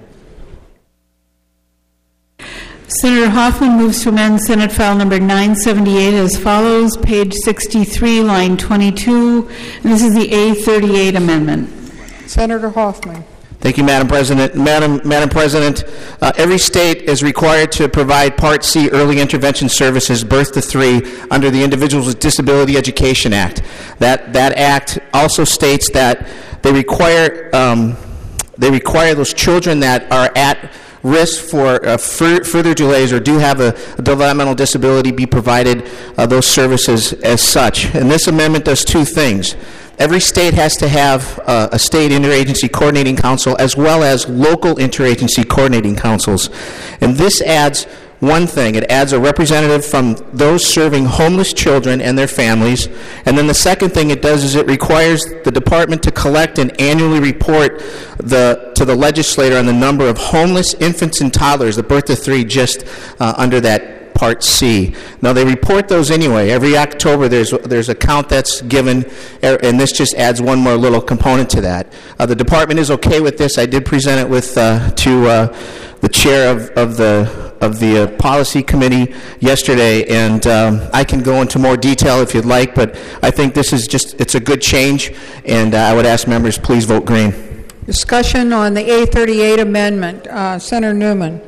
S4: Senator Hoffman moves to amend Senate File Number 978 as follows, page 63, line 22, and this is the A38 amendment.
S1: Senator Hoffman.
S14: Thank you, Madam President. Madam President, every state is required to provide Part C early intervention services birth to 3 under the Individuals with Disability Education Act. That act also states that they require those children that are at risk for further delays or do have a developmental disability be provided those services as such. And this amendment does two things. Every state has to have a state interagency coordinating council as well as local interagency coordinating councils. And this adds one thing. It adds a representative from those serving homeless children and their families. And then the second thing it does is it requires the department to collect and annually report to the legislator on the number of homeless infants and toddlers, the birth to 3, just under that Part C. Now, they report those anyway. Every October, there's a count that's given, and this just adds one more little component to that. The department is okay with this. I did present it with to the chair of the policy committee yesterday, and I can go into more detail if you'd like, but I think this is it's a good change, and I would ask members please vote green.
S1: Discussion on the A38 amendment. Senator Newman.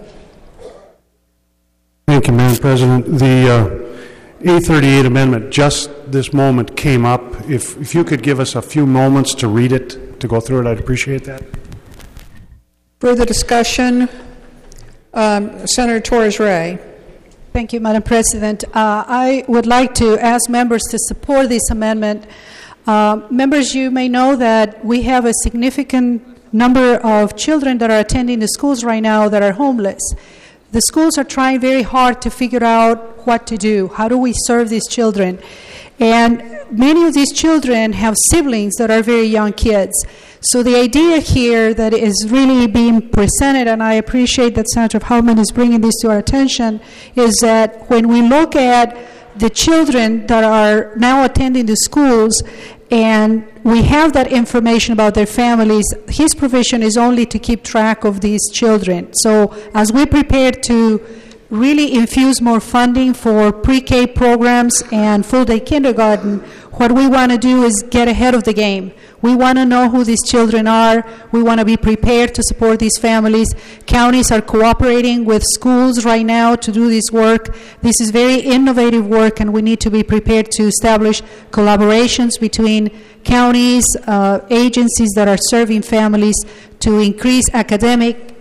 S7: Thank you, Madam President. The A38 amendment just this moment came up. If you could give us a few moments to read it, to go through it, I'd appreciate that.
S1: Further discussion? Senator Torres-Ray.
S11: Thank you, Madam President. I would like to ask members to support this amendment. Members, you may know that we have a significant number of children that are attending the schools right now that are homeless. The schools are trying very hard to figure out what to do. How do we serve these children? And many of these children have siblings that are very young kids. So the idea here that is really being presented, and I appreciate that Senator Hoffman is bringing this to our attention, is that when we look at the children that are now attending the schools and we have that information about their families, his provision is only to keep track of these children. So as we prepare to really infuse more funding for pre-K programs and full-day kindergarten, what we want to do is get ahead of the game. We want to know who these children are. We want to be prepared to support these families. Counties are cooperating with schools right now to do this work. This is very innovative work, and we need to be prepared to establish collaborations between counties, agencies that are serving families to increase academic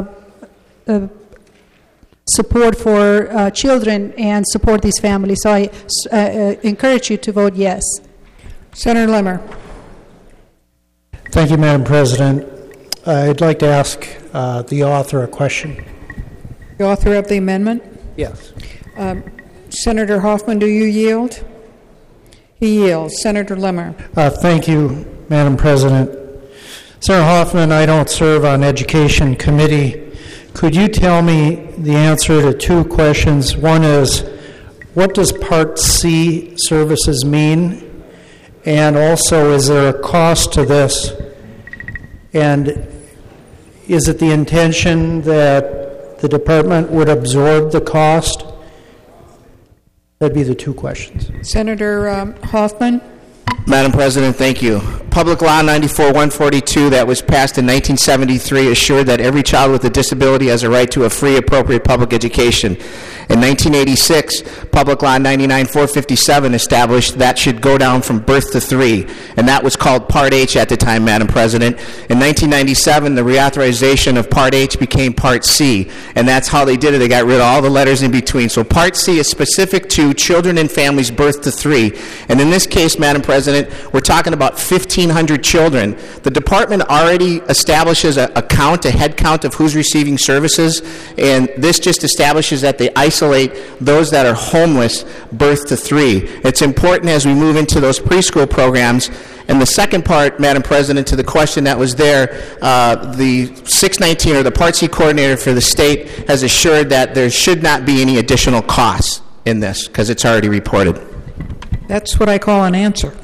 S11: support for children and support these families. So I encourage you to vote yes.
S1: Senator Limmer.
S15: Thank you, Madam President. I'd like to ask the author a question.
S1: The author of the amendment?
S15: Yes.
S1: Senator Hoffman, do you yield? He yields. Senator Limmer.
S15: Thank you, Madam President. Senator Hoffman, I don't serve on Education Committee. Could you tell me the answer to two questions? One is, what does Part C services mean? And also, is there a cost to this? And is it the intention that the department would absorb the cost? That'd be the two questions.
S1: Senator Hoffman.
S14: Madam President, thank you. Public Law 94-142 that was passed in 1973 assured that every child with a disability has a right to a free, appropriate public education. In 1986, Public Law 99-457 established that should go down from birth to 3, and that was called Part H at the time, Madam President. In 1997, the reauthorization of Part H became Part C, and that's how they did it. They got rid of all the letters in between. So Part C is specific to children and families birth to 3, and in this case, Madam President, we're talking about 1,500 children. The department already establishes a head count of who's receiving services, and this just establishes that they isolate those that are homeless birth to 3. It's important as we move into those preschool programs. And the second part, Madam President, to the question that was there, the 619 or the Part C coordinator for the state has assured that there should not be any additional costs in this because it's already reported.
S1: That's what I call an answer.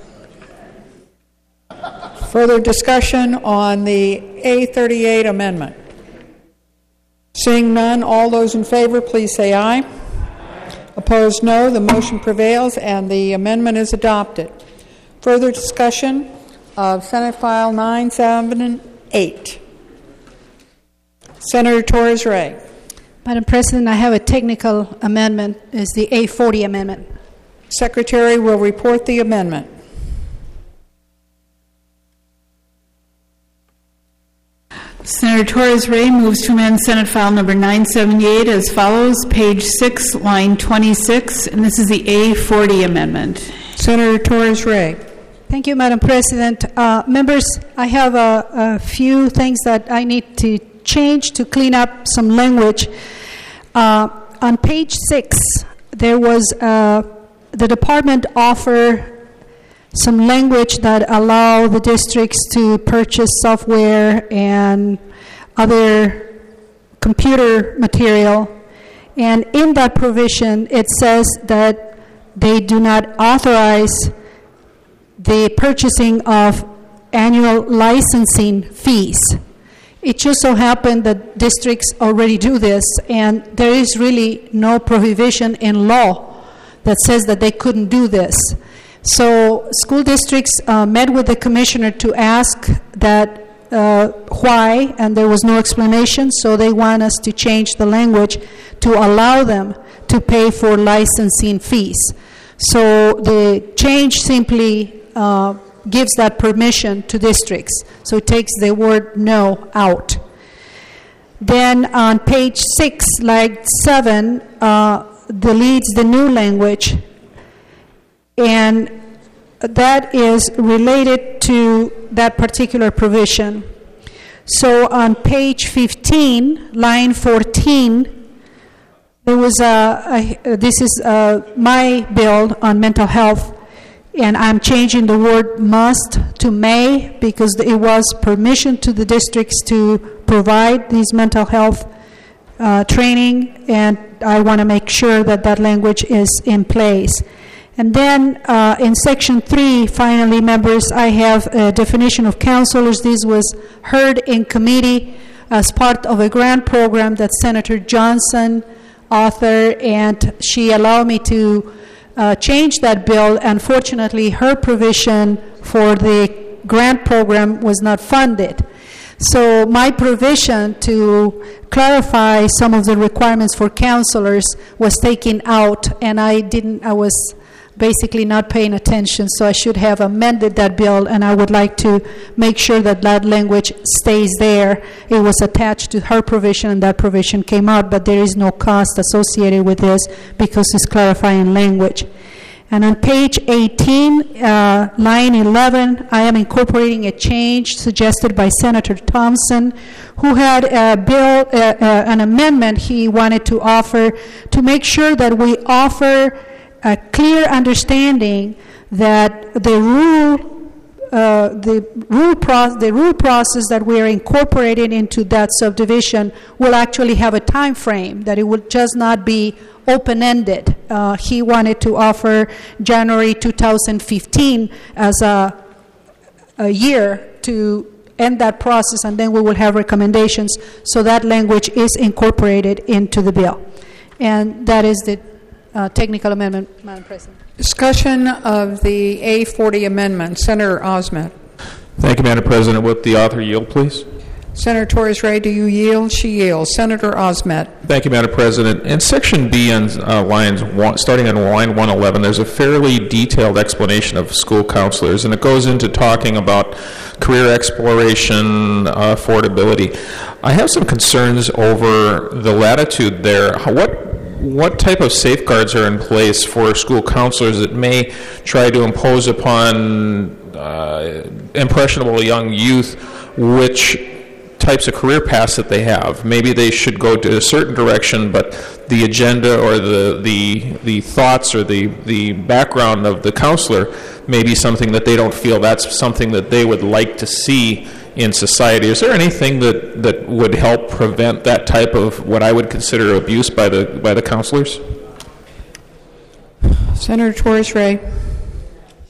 S1: Further discussion on the A38 amendment? Seeing none, all those in favor, please say aye. Opposed, no. The motion prevails and the amendment is adopted. Further discussion of Senate File 978. Senator Torres-Ray.
S11: Madam President, I have a technical amendment. It's the A40 amendment.
S1: Secretary will report the amendment.
S4: Senator Torres-Ray moves to amend Senate File Number 978 as follows, page 6, line 26, and this is the A40 amendment.
S1: Senator Torres-Ray.
S11: Thank you, Madam President. Members, I have a few things that I need to change to clean up some language. On page 6, there was the department offer some language that allow the districts to purchase software and other computer material. And in that provision, it says that they do not authorize the purchasing of annual licensing fees. It just so happened that districts already do this, and there is really no prohibition in law that says that they couldn't do this. So school districts met with the commissioner to ask that why, and there was no explanation, so they want us to change the language to allow them to pay for licensing fees. So the change simply gives that permission to districts. So it takes the word no out. Then on page 6, line 7, deletes the new language, and that is related to that particular provision. So on page 15, line 14, there was this is my bill on mental health, and I'm changing the word must to may because it was permission to the districts to provide these mental health training, and I want to make sure that that language is in place. And then in section 3, finally, members, I have a definition of counselors. This was heard in committee as part of a grant program that Senator Johnson authored, and she allowed me to change that bill. Unfortunately, her provision for the grant program was not funded. So my provision to clarify some of the requirements for counselors was taken out, and I was basically not paying attention, so I should have amended that bill, and I would like to make sure that that language stays there. It was attached to her provision, and that provision came out, but there is no cost associated with this because it's clarifying language. And on page 18, line 11, I am incorporating a change suggested by Senator Thompson, who had a bill, an amendment he wanted to offer to make sure that we offer a clear understanding that the rule process that we are incorporating into that subdivision will actually have a time frame, that it will just not be open-ended. He wanted to offer January 2015 as a year to end that process, and then we will have recommendations. So that language is incorporated into the bill. And that is the technical amendment, Madam President.
S1: Discussion of the A40 amendment. Senator Osment.
S3: Thank you, Madam President. Would the author yield, please?
S1: Senator Torres-Ray, do you yield? She yields. Senator Osment.
S3: Thank you, Madam President. In Section B, on starting on line 111, there's a fairly detailed explanation of school counselors, and it goes into talking about career exploration, affordability. I have some concerns over the latitude there. What type of safeguards are in place for school counselors that may try to impose upon impressionable young youth which types of career paths that they have? Maybe they should go to a certain direction, but the agenda or the thoughts or the background of the counselor may be something that they don't feel that's something that they would like to see in society. Is there anything that would help prevent that type of what I would consider abuse by the counselors?
S1: Senator Torres-Ray.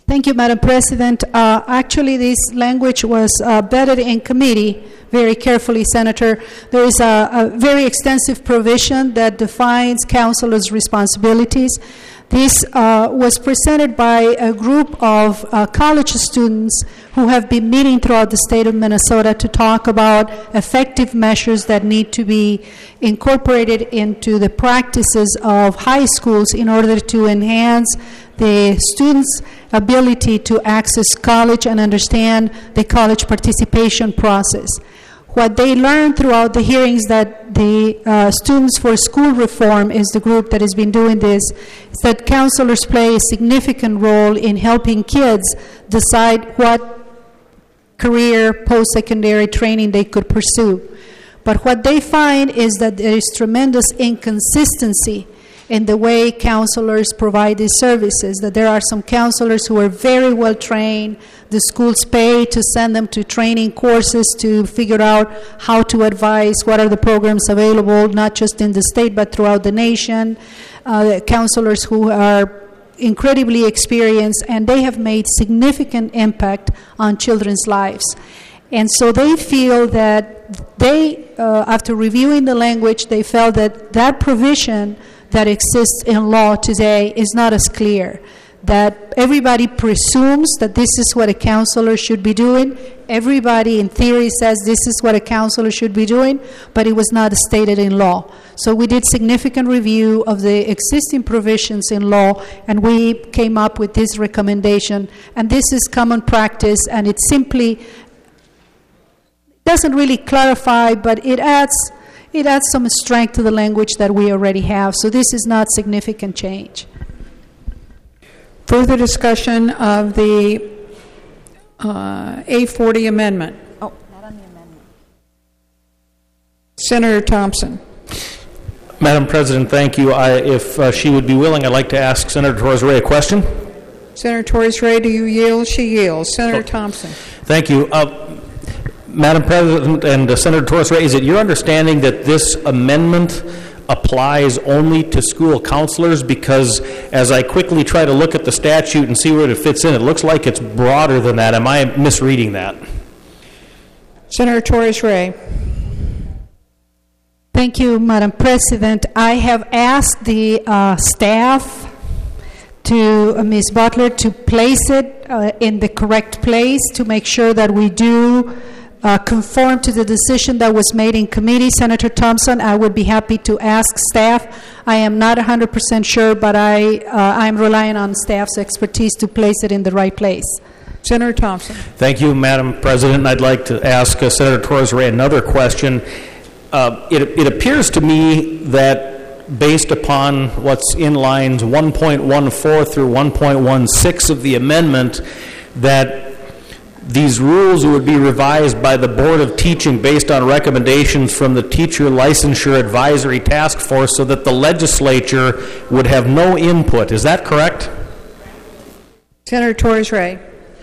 S11: Thank you, Madam President. Actually, this language was vetted in committee very carefully, Senator. There is a very extensive provision that defines counselors' responsibilities. This was presented by a group of college students who have been meeting throughout the state of Minnesota to talk about effective measures that need to be incorporated into the practices of high schools in order to enhance the students' ability to access college and understand the college participation process. What they learned throughout the hearings that the Students for School Reform is the group that has been doing this, is that counselors play a significant role in helping kids decide what career, post-secondary training they could pursue. But what they find is that there is tremendous inconsistency in the way counselors provide these services, that there are some counselors who are very well trained. The schools pay to send them to training courses to figure out how to advise, what are the programs available, not just in the state but throughout the nation. Counselors who are incredibly experienced, and they have made significant impact on children's lives. And so they feel that they, after reviewing the language, they felt that that provision that exists in law today is not as clear, that everybody presumes that this is what a counselor should be doing. Everybody in theory says this is what a counselor should be doing, but it was not stated in law. So we did significant review of the existing provisions in law, and we came up with this recommendation. And this is common practice, and it simply doesn't really clarify, but it adds some strength to the language that we already have. So this is not significant change.
S1: Further discussion of the A40 amendment.
S12: Oh, not on the amendment.
S1: Senator Thompson.
S16: Madam President, thank you. If she would be willing, I'd like to ask Senator Torres-Ray a question.
S1: Senator Torres-Ray, do you yield? She yields. Senator Thompson.
S16: Thank you. Madam President and Senator Torres-Ray, is it your understanding that this amendment applies only to school counselors? Because as I quickly try to look at the statute and see where it fits in, it looks like it's broader than that. Am I misreading that?
S1: Senator Torres-Ray.
S11: Thank you, Madam President. I have asked the staff to Ms. Butler to place it in the correct place to make sure that we do conform to the decision that was made in committee. Senator Thompson, I would be happy to ask staff. I am not 100% sure, but I'm relying on staff's expertise to place it in the right place.
S1: Senator Thompson.
S16: Thank you, Madam President. I'd like to ask Senator Torres-Ray another question. It appears to me that based upon what's in lines 1.14 through 1.16 of the amendment, that these rules would be revised by the Board of Teaching based on recommendations from the Teacher Licensure Advisory Task Force, so that the legislature would have no input. Is that correct?
S1: Senator Torres-Ray.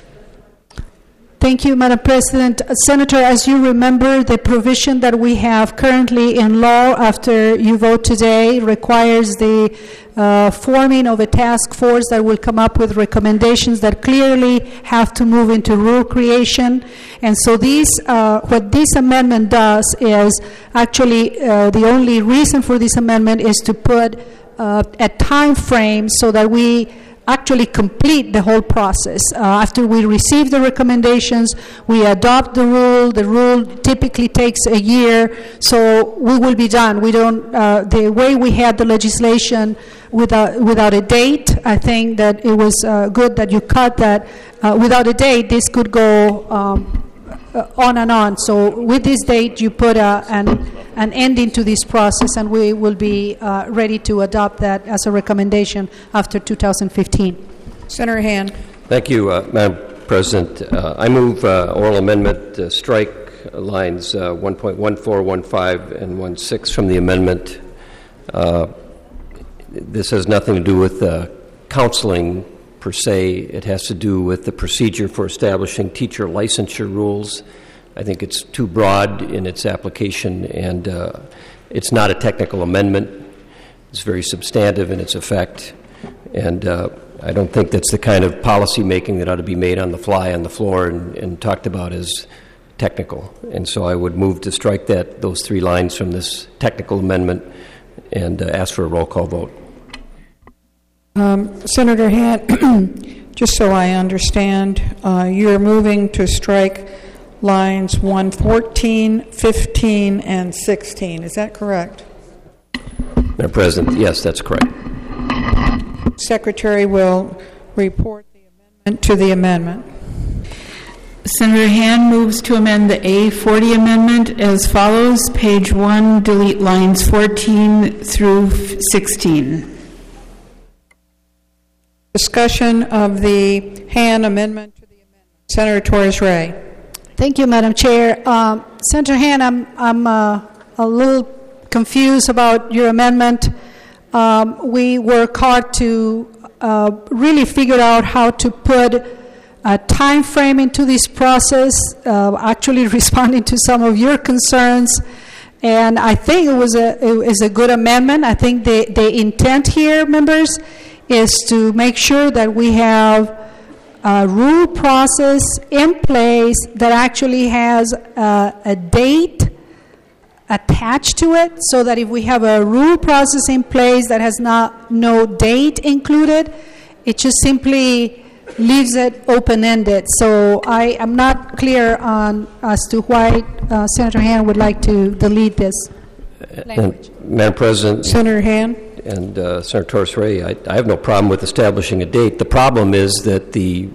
S11: Thank you, Madam President. Senator, as you remember, the provision that we have currently in law after you vote today requires the forming of a task force that will come up with recommendations that clearly have to move into rule creation. And so what this amendment does is actually the only reason for this amendment is to put a time frame so that we actually complete the whole process. After we receive the recommendations, we adopt the rule. The rule typically takes a year, so we will be done. We don't. The way we had the legislation without a date, I think that it was good that you cut that. Without a date, this could go on and on. So with this date, you put an ending to this process, and we will be ready to adopt that as a recommendation after 2015.
S1: Senator Hand.
S10: Thank you, Madam President. I move oral amendment strike lines 1.14, 15, and 16 from the amendment. This has nothing to do with counseling per se. It has to do with the procedure for establishing teacher licensure rules. I think it's too broad in its application, and it's not a technical amendment. It's very substantive in its effect, and I don't think that's the kind of policy making that ought to be made on the fly on the floor and talked about as technical. And so I would move to strike those 3 lines from this technical amendment and ask for a roll call vote.
S1: Senator Hand, just so I understand, you're moving to strike lines 114, 15, and 16. Is that correct?
S10: Madam President, yes, that's correct.
S1: Secretary will report the amendment to the amendment.
S4: Senator Hand moves to amend the A40 amendment as follows. Page 1, delete lines 14 through 16. Discussion of the Hand amendment to the amendment. Senator Torres-Ray.
S11: Thank you, Madam Chair. Senator Hand, I'm a little confused about your amendment. We work hard to really figure out how to put a time frame into this process, actually responding to some of your concerns. And I think it is a good amendment. I think the intent here, members, is to make sure that we have a rule process in place that actually has a date attached to it, so that if we have a rule process in place that has no date included, it just simply leaves it open-ended. So I am not clear as to why Senator Hand would like to delete this language.
S10: Madam President.
S1: Senator Hand.
S10: And Senator Torres-Ray, I have no problem with establishing a date. The problem is that the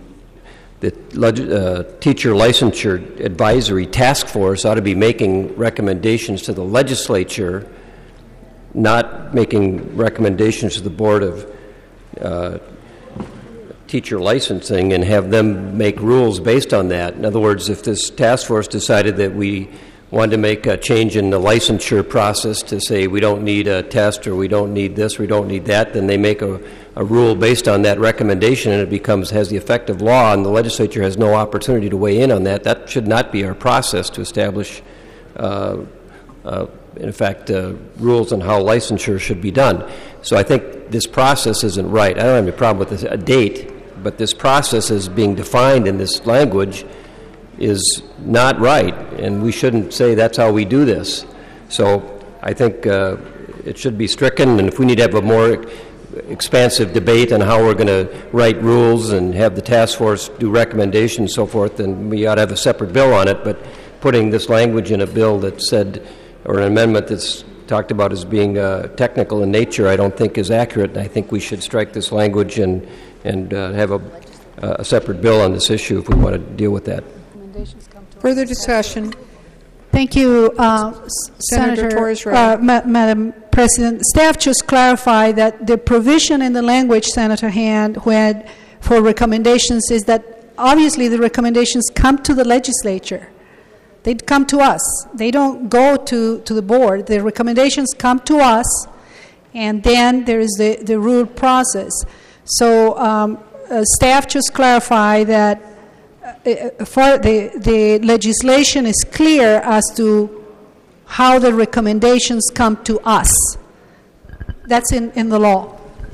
S10: Teacher Licensure Advisory Task Force ought to be making recommendations to the legislature, not making recommendations to the Board of Teacher Licensing and have them make rules based on that. In other words, if this task force decided that we wanted to make a change in the licensure process to say we don't need a test or we don't need this, we don't need that, then they make a rule based on that recommendation and it has the effect of law and the legislature has no opportunity to weigh in on that. That should not be our process to establish, in fact, rules on how licensure should be done. So I think this process isn't right. I don't have any problem with a date, but this process is being defined in this language is not right, and we shouldn't say that's how we do this. So I think it should be stricken, and if we need to have a more expansive debate on how we're going to write rules and have the task force do recommendations and so forth, then we ought to have a separate bill on it. But putting this language in a bill that said, or an amendment that's talked about as being technical in nature, I don't think is accurate, and I think we should strike this language and have a separate bill on this issue if we want to deal with that.
S1: Further discussion.
S11: Thank you,
S1: Senator Torres-Ray.
S11: Madam President. Staff just clarified that the provision in the language, Senator Hand, for recommendations is that obviously the recommendations come to the legislature. They come to us. They don't go to the board. The recommendations come to us, and then there is the rule process. So staff just clarified that for the legislation is clear as to how the recommendations come to us. That's in the law.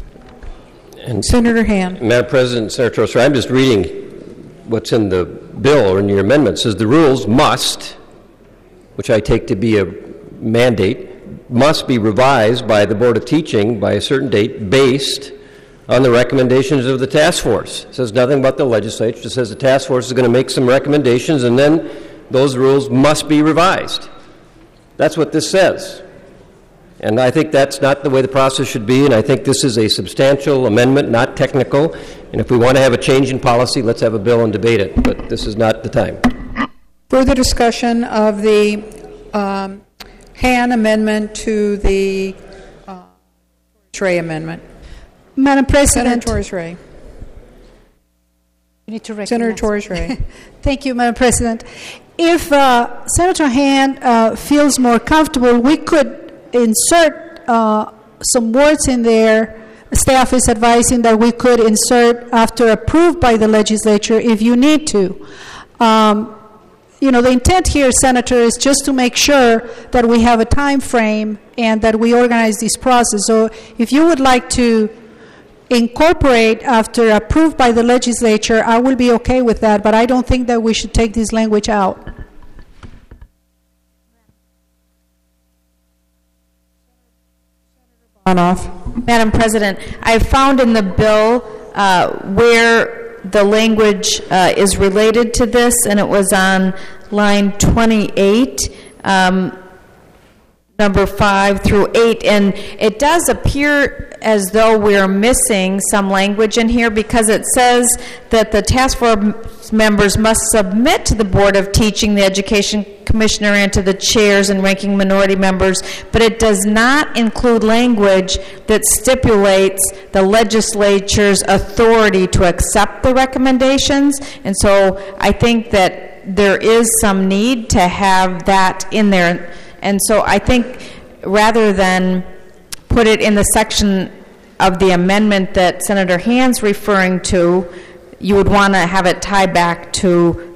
S10: And
S1: Senator Hand.
S10: Madam President, Senator Torres-Ray, I'm just reading what's in the bill or in your amendment. It says the rules must, which I take to be a mandate, must be revised by the Board of Teaching by a certain date based on the recommendations of the task force. It says nothing about the legislature. It says the task force is going to make some recommendations and then those rules must be revised. That's what this says. And I think that's not the way the process should be, and I think this is a substantial amendment, not technical. And if we want to have a change in policy, let's have a bill and debate it, but this is not the time.
S1: Further discussion of the Hand amendment to the Torres-Ray amendment.
S11: Madam President.
S1: Senator Torres-Ray.
S11: You need to recognize.
S1: Senator Torres-Ray.
S11: Thank you, Madam President. If Senator Hand feels more comfortable, we could insert some words in there. Staff is advising that we could insert after approved by the legislature if you need to. The intent here, Senator, is just to make sure that we have a time frame and that we organize this process. So if you would like to incorporate after approved by the legislature, I will be okay with that, but I don't think that we should take this language out.
S12: Madam President, I found in the bill where the language is related to this, and it was on line 28, number 5 through 8, and it does appear as though we're missing some language in here, because it says that the task force members must submit to the Board of Teaching, the Education Commissioner, and to the chairs and ranking minority members, but it does not include language that stipulates the legislature's authority to accept the recommendations. And so I think that there is some need to have that in there. And so I think rather than put it in the section of the amendment that Senator Hand's referring to, you would want to have it tie back to.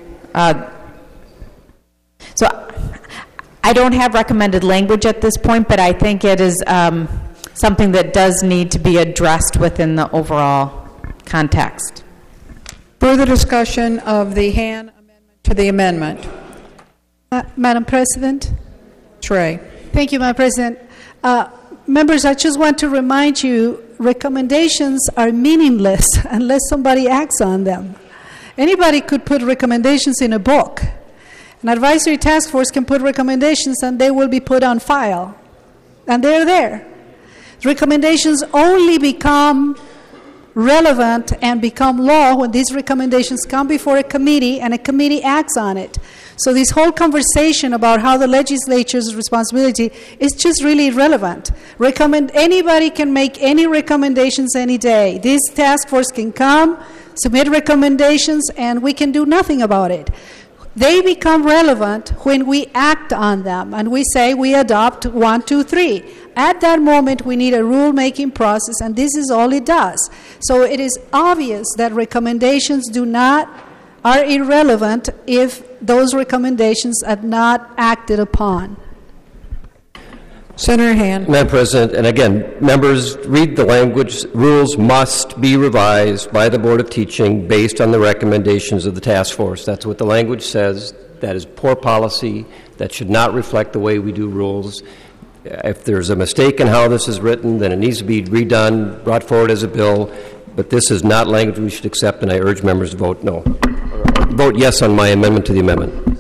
S12: So I don't have recommended language at this point, but I think it is something that does need to be addressed within the overall context.
S1: Further discussion of the Hand amendment to the amendment.
S11: Madam President?
S1: Trey.
S11: Thank you, Madam President. Members, I just want to remind you, recommendations are meaningless unless somebody acts on them. Anybody could put recommendations in a book. An advisory task force can put recommendations and they will be put on file. And they're there. Recommendations only become relevant and become law when these recommendations come before a committee and a committee acts on it. So this whole conversation about how the legislature's responsibility is just really irrelevant. Anybody can make any recommendations any day. This task force can come, submit recommendations, and we can do nothing about it. They become relevant when we act on them and we say we adopt 1, 2, 3. At that moment, we need a rule-making process, and this is all it does. So it is obvious that recommendations are irrelevant if those recommendations are not acted upon.
S1: Senator Hand.
S10: Madam President, and again, members, read the language. Rules must be revised by the Board of Teaching based on the recommendations of the task force. That's what the language says. That is poor policy. That should not reflect the way we do rules. If there's a mistake in how this is written, then it needs to be redone, brought forward as a bill. But this is not language we should accept, and I urge members to vote no. Vote yes on my amendment to the amendment.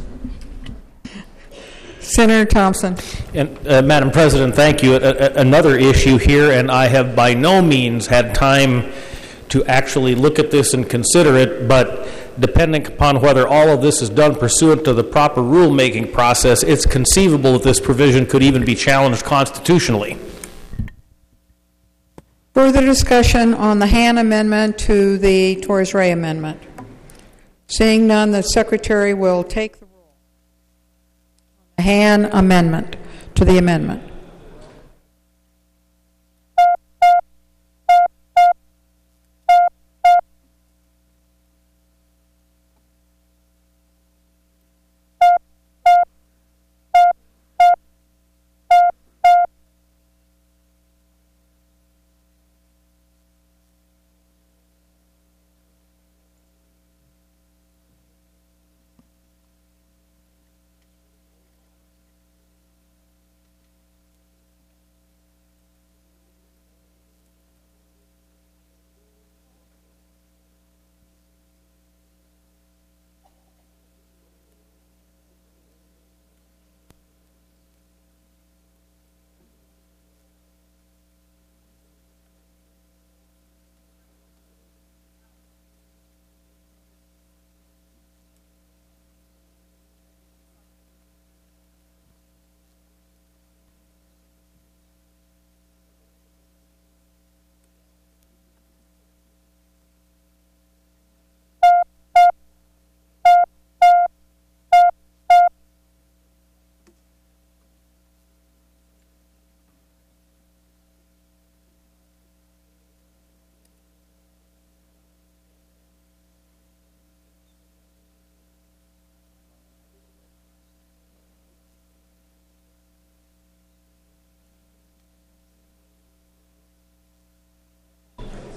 S1: Senator Thompson.
S16: And, Madam President, thank you. Another issue here, and I have by no means had time to actually look at this and consider it, but depending upon whether all of this is done pursuant to the proper rulemaking process, it's conceivable that this provision could even be challenged constitutionally.
S1: Further discussion on the Hand amendment to the Torres-Ray amendment. Seeing none, the Secretary will take the roll. The Hand amendment to the amendment.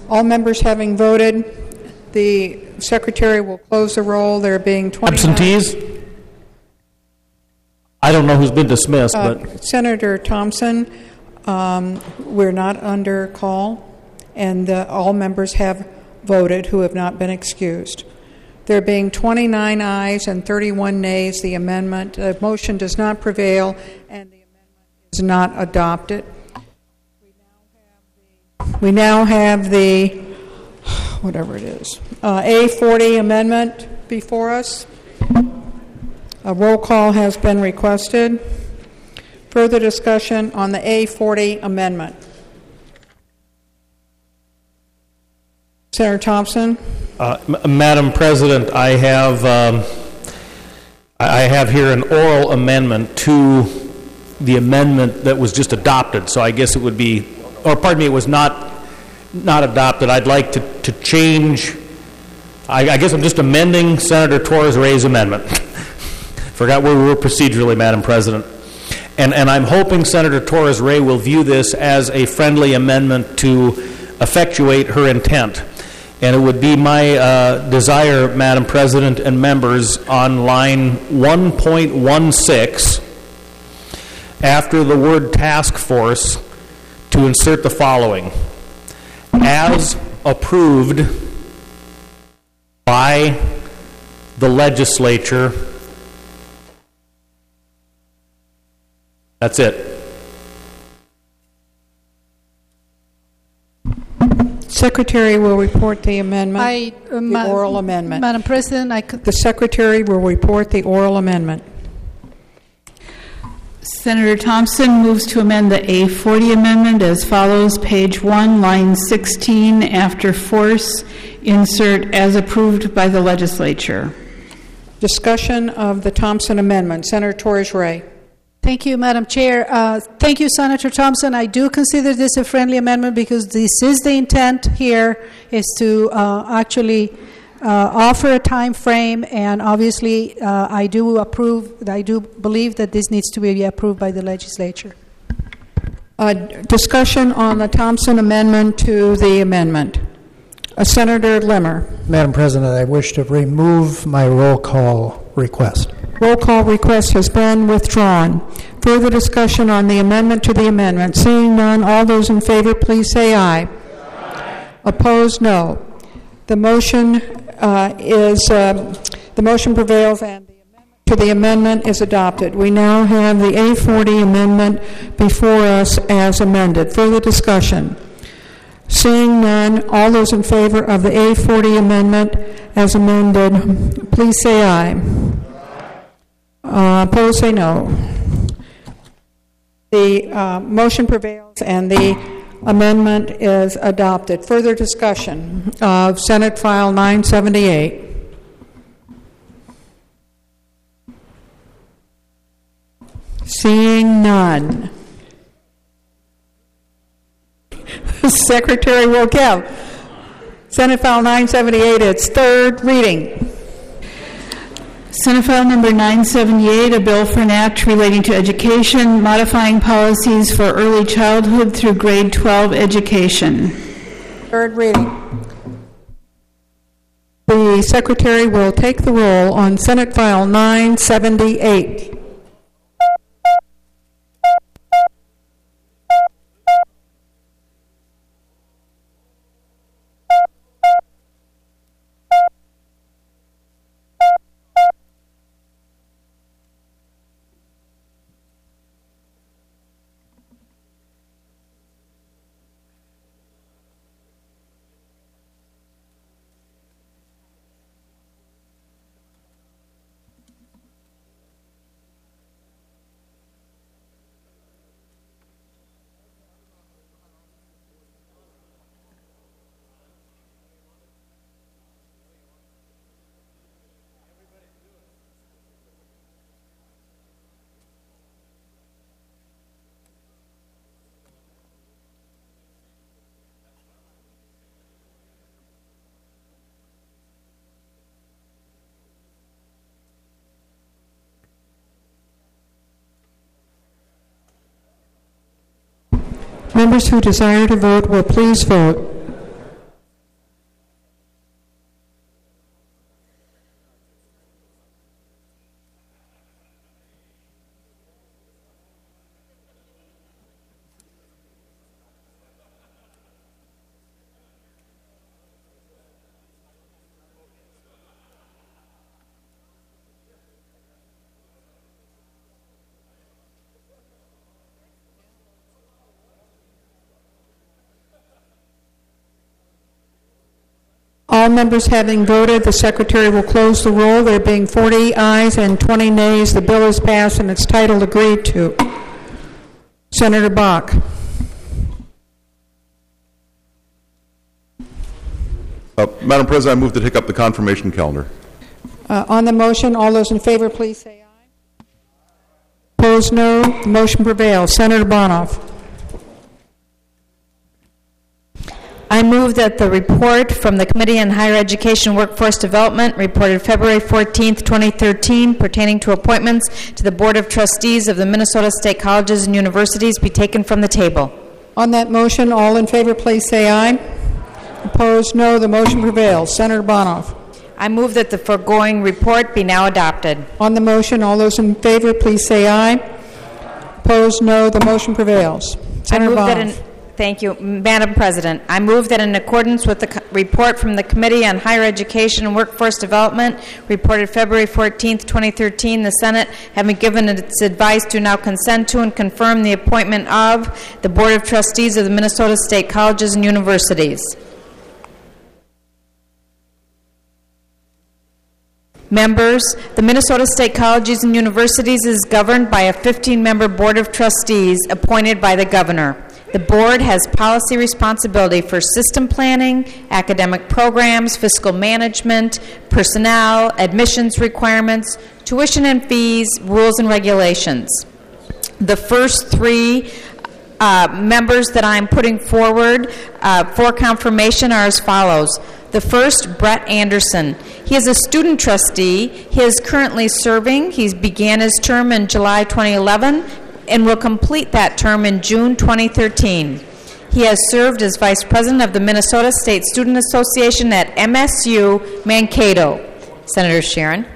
S1: All members having voted, the secretary will close the roll. There being 29.
S16: Absentees? I don't know who's been dismissed, but...
S1: Senator Thompson, we're not under call, and all members have voted who have not been excused. There being 29 ayes and 31 nays, the motion does not prevail, and the amendment is not adopted. We now have the, whatever it is, A40 amendment before us. A roll call has been requested. Further discussion on the A40 amendment. Senator Thompson.
S16: Madam President, I have here an oral amendment to the amendment that was just adopted. So I guess it would be, or pardon me, it was not adopted. I'd like to change. I guess I'm just amending Senator Torres Ray's amendment. Forgot where we were procedurally, Madam President. And I'm hoping Senator Torres Ray will view this as a friendly amendment to effectuate her intent. And it would be my desire, Madam President and members, on line 1.16, after the word task force, to insert the following: as approved by the legislature. That's it.
S1: Secretary will report the amendment, the oral amendment.
S11: Madam President,
S1: the Secretary will report the oral amendment.
S4: Senator Thompson moves to amend the A40 amendment as follows: page 1, line 16, after force, insert as approved by the legislature.
S1: Discussion of the Thompson amendment. Senator Torres Ray.
S11: Thank you, Madam Chair. Thank you, Senator Thompson. I do consider this a friendly amendment because this is the intent here, is to actually offer a time frame, and obviously I do believe that this needs to be approved by the legislature.
S1: Discussion on the Thompson amendment to the amendment. Senator Limmer.
S15: Madam President, I wish to remove my roll call request.
S1: Roll call request has been withdrawn. Further discussion on the amendment to the amendment. Seeing none, all those in favor, please say aye. Aye. Opposed, no. The motion the motion prevails, and the amendment to the amendment is adopted. We now have the A40 amendment before us as amended. Further discussion. Seeing none, all those in favor of the A40 amendment as amended, please say aye. Opposed, say no. The motion prevails and the amendment is adopted. Further discussion of Senate File 978. Seeing none. The Secretary will give. Senate File 978, its third reading.
S4: Senate File Number 978, a bill for an act relating to education, modifying policies for early childhood through grade 12 education.
S1: Third reading. The Secretary will take the roll on Senate File 978. Members who desire to vote will please vote. All members having voted, the secretary will close the roll. There being 40 ayes and 20 nays, the bill is passed and its title agreed to. Senator Bach.
S9: Madam President, I move to take up the confirmation calendar.
S1: On the motion, all those in favor, please say aye. Opposed, no. The motion prevails. Senator Bonoff.
S12: I move that the report from the Committee on Higher Education and Workforce Development reported February 14, 2013, pertaining to appointments to the Board of Trustees of the Minnesota State Colleges and Universities be taken from the table.
S1: On that motion, all in favor, please say aye. Opposed, no. The motion prevails. Senator Bonoff.
S12: I move that the foregoing report be now adopted.
S1: On the motion, all those in favor, please say aye. Opposed, no. The motion prevails. Senator Bonoff.
S12: Thank you, Madam President. I move that in accordance with the report from the Committee on Higher Education and Workforce Development, reported February 14, 2013, the Senate, having given its advice, do now consent to and confirm the appointment of the Board of Trustees of the Minnesota State Colleges and Universities. Members, the Minnesota State Colleges and Universities is governed by a 15-member Board of Trustees appointed by the Governor. The board has policy responsibility for system planning, academic programs, fiscal management, personnel, admissions requirements, tuition and fees, rules and regulations. The first three members that I'm putting forward for confirmation are as follows. The first, Brett Anderson. He is a student trustee. He is currently serving. He began his term in July 2011 and will complete that term in June 2013. He has served as Vice President of the Minnesota State Student Association at MSU Mankato. Senator Sharon.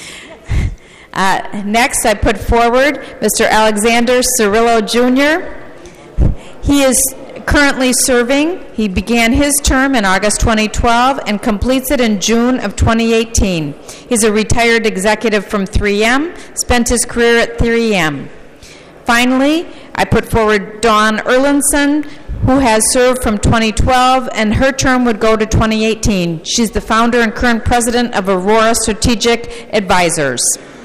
S12: Next, I put forward Mr. Alexander Cirillo, Jr. He is currently serving. He began his term in August 2012 and completes it in June of 2018. He's a retired executive from 3M, spent his career at 3M. Finally, I put forward Dawn Erlandson, who has served from 2012, and her term would go to 2018. She's the founder and current president of Aurora Strategic Advisors.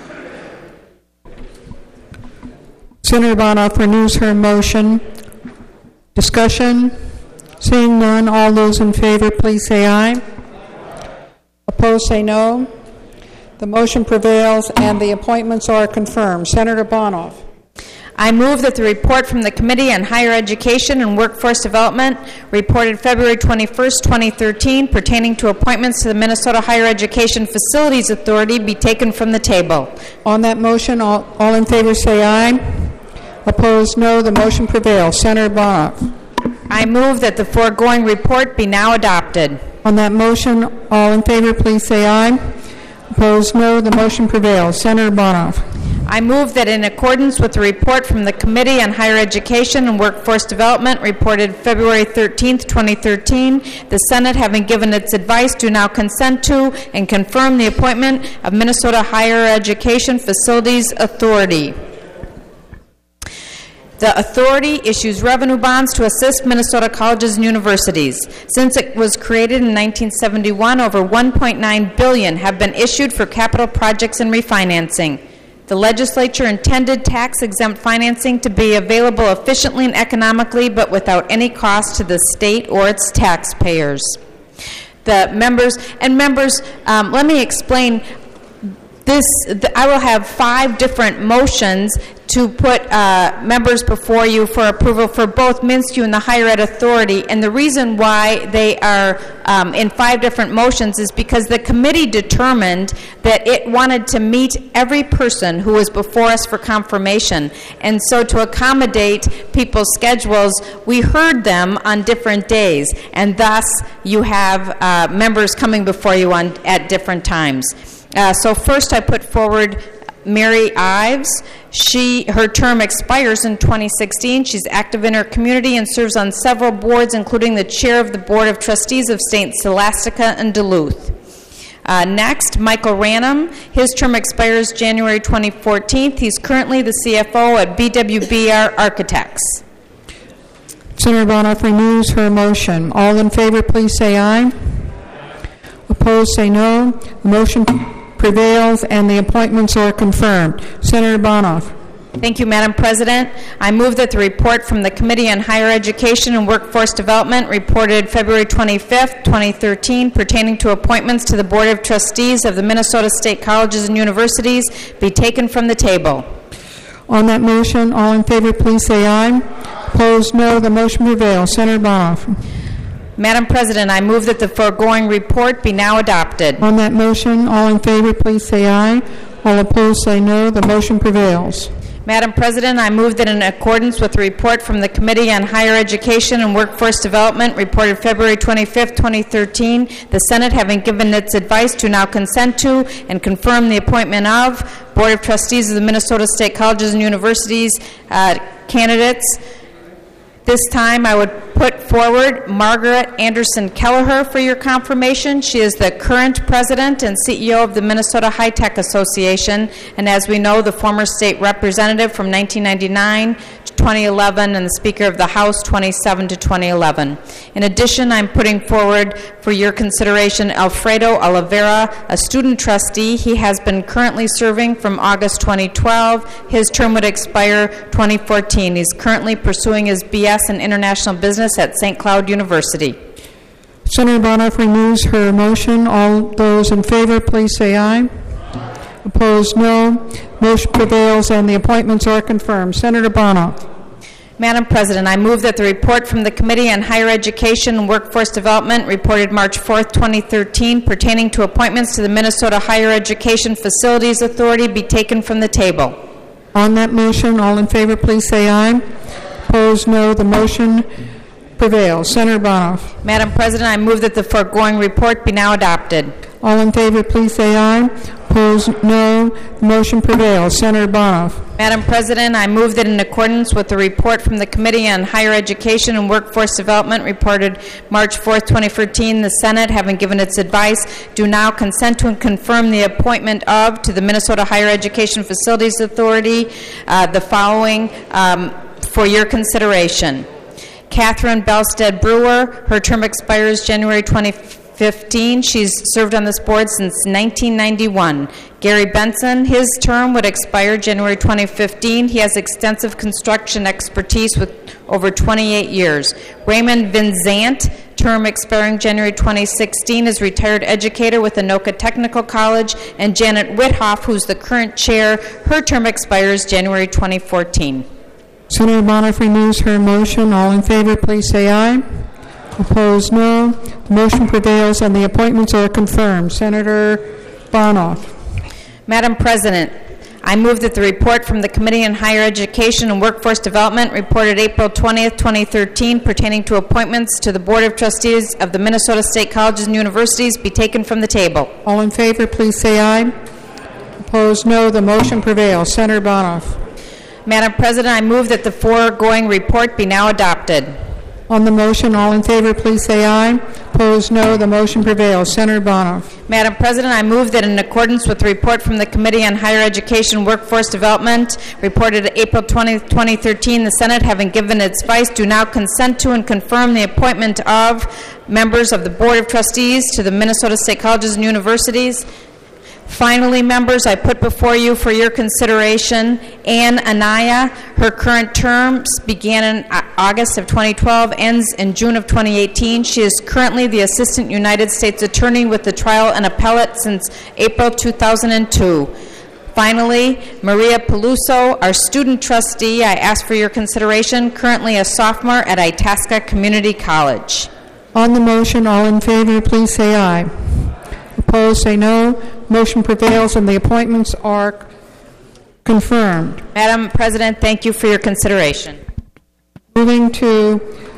S1: Senator Bonoff renews her motion. Discussion? Seeing none, all those in favor, please say aye. Opposed, say no. The motion prevails and the appointments are confirmed. Senator Bonoff.
S12: I move that the report from the Committee on Higher Education and Workforce Development, reported February 21, 2013, pertaining to appointments to the Minnesota Higher Education Facilities Authority, be taken from the table.
S1: On that motion, all in favor say aye. Opposed, no. The motion prevails. Senator Bonoff.
S12: I move that the foregoing report be now adopted.
S1: On that motion, all in favor, please say aye. Opposed, no. The motion prevails. Senator Bonoff.
S12: I move that in accordance with the report from the Committee on Higher Education and Workforce Development, reported February 13, 2013, the Senate, having given its advice, do now consent to and confirm the appointment of Minnesota Higher Education Facilities Authority. The authority issues revenue bonds to assist Minnesota colleges and universities. Since it was created in 1971, over $1.9 billion have been issued for capital projects and refinancing. The legislature intended tax-exempt financing to be available efficiently and economically, but without any cost to the state or its taxpayers. The members, let me explain this. I will have 5 different motions to put members before you for approval for both MnSTU and the Higher Ed Authority. And the reason why they are in 5 different motions is because the committee determined that it wanted to meet every person who was before us for confirmation. And so to accommodate people's schedules, we heard them on different days. And thus, you have members coming before you at different times. So first I put forward Mary Ives. Her term expires in 2016. She's active in her community and serves on several boards, including the chair of the Board of Trustees of St. Scholastica in Duluth. Next, Michael Ranum. His term expires January 2014. He's currently the CFO at BWBR Architects.
S1: Senator Bonoff renews her motion. All in favor, please say aye. Opposed, say no. The motion prevails and the appointments are confirmed. Senator Bonoff.
S12: Thank you, Madam President. I move that the report from the Committee on Higher Education and Workforce Development reported February 25th, 2013, pertaining to appointments to the Board of Trustees of the Minnesota State Colleges and Universities be taken from the table.
S1: On that motion, all in favor, please say aye. Opposed, no. The motion prevails. Senator Bonoff.
S12: Madam President, I move that the foregoing report be now adopted.
S1: On that motion, all in favor, please say aye. All opposed, say no. The motion prevails.
S12: Madam President, I move that in accordance with the report from the Committee on Higher Education and Workforce Development reported February 25th, 2013, the Senate, having given its advice, do now consent to and confirm the appointment of Board of Trustees of the Minnesota State Colleges and Universities candidates. This time I would put forward Margaret Anderson Kelleher for your confirmation. She is the current president and CEO of the Minnesota High Tech Association, and as we know, the former state representative from 1999 to 2011 and the Speaker of the House 2007 to 2011. In addition, I'm putting forward for your consideration Alfredo Oliveira, a student trustee. He has been currently serving from August 2012. His term would expire 2014. He's currently pursuing his BS in International Business at St. Cloud University.
S1: Senator Bonoff renews her motion. All those in favor, please say aye. Opposed, no. Motion prevails and the appointments are confirmed. Senator Bonoff.
S12: Madam President, I move that the report from the Committee on Higher Education and Workforce Development reported March 4th, 2013, pertaining to appointments to the Minnesota Higher Education Facilities Authority be taken from the table.
S1: On that motion, all in favor, please say aye. Opposed, no. The motion prevails. Senator Bonoff.
S12: Madam President, I move that the foregoing report be now adopted.
S1: All in favor, please say aye. Opposed, no. The motion prevails. Senator Bonoff.
S12: Madam President, I move that in accordance with the report from the Committee on Higher Education and Workforce Development reported March 4th, 2013, the Senate, having given its advice, do now consent to and confirm the appointment of, to the Minnesota Higher Education Facilities Authority, the following for your consideration. Catherine Belstead Brewer, her term expires January 2015. She's served on this board since 1991. Gary Benson, his term would expire January 2015. He has extensive construction expertise with over 28 years. Raymond Vinzant, term expiring January 2016, is retired educator with Anoka Technical College. And Janet Withoff, who's the current chair, her term expires January 2014.
S1: Senator Bonoff renews her motion. All in favor, please say aye. Opposed, no. The motion prevails and the appointments are confirmed. Senator Bonoff.
S12: Madam President, I move that the report from the Committee on Higher Education and Workforce Development reported April 20th, 2013, pertaining to appointments to the Board of Trustees of the Minnesota State Colleges and Universities be taken from the table.
S1: All in favor, please say aye. Opposed, no. The motion prevails. Senator Bonoff.
S12: Madam President, I move that the foregoing report be now adopted.
S1: On the motion, all in favor, please say aye. Opposed, no. The motion prevails. Senator Bonoff.
S12: Madam President, I move that in accordance with the report from the Committee on Higher Education and Workforce Development reported April 20, 2013, the Senate, having given its advice, do now consent to and confirm the appointment of members of the Board of Trustees to the Minnesota State Colleges and Universities. Finally, members, I put before you for your consideration Ann Anaya. Her current term began in August of 2012, ends in June of 2018. She is currently the Assistant United States Attorney with the trial and appellate since April 2002. Finally, Maria Peluso, our student trustee, I ask for your consideration, currently a sophomore at Itasca Community College.
S1: On the motion, all in favor, please say aye. Opposed, say no. Motion prevails and the appointments are confirmed.
S12: Madam President, thank you for your consideration.
S1: Moving to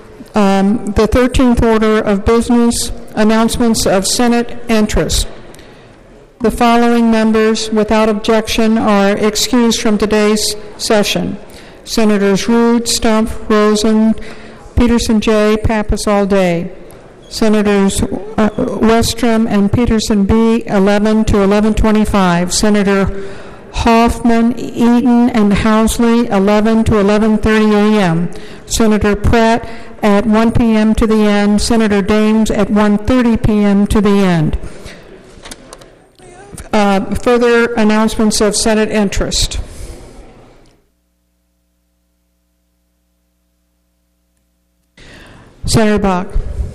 S1: the 13th order of business, announcements of Senate interest. The following members, without objection, are excused from today's session. Senators Ruud, Stumpf, Rosen, Peterson J., Pappas all day. Senators Westrom and Peterson B., 11 to 11:25. Senator Hoffman, Eaton, and Housley, 11 to 11:30 a.m. Senator Pratt at 1 p.m. to the end. Senator Dames at 1:30 p.m. to the end. Further announcements of Senate interest. Senator Bach.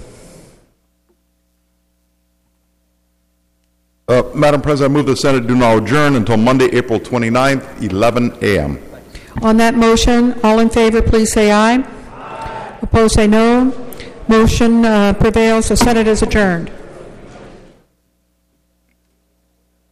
S9: Madam President, I move the Senate do now adjourn until Monday, April 29th, 11 a.m.
S1: On that motion, all in favor, please say aye. Opposed, say no. Motion prevails. The Senate is adjourned.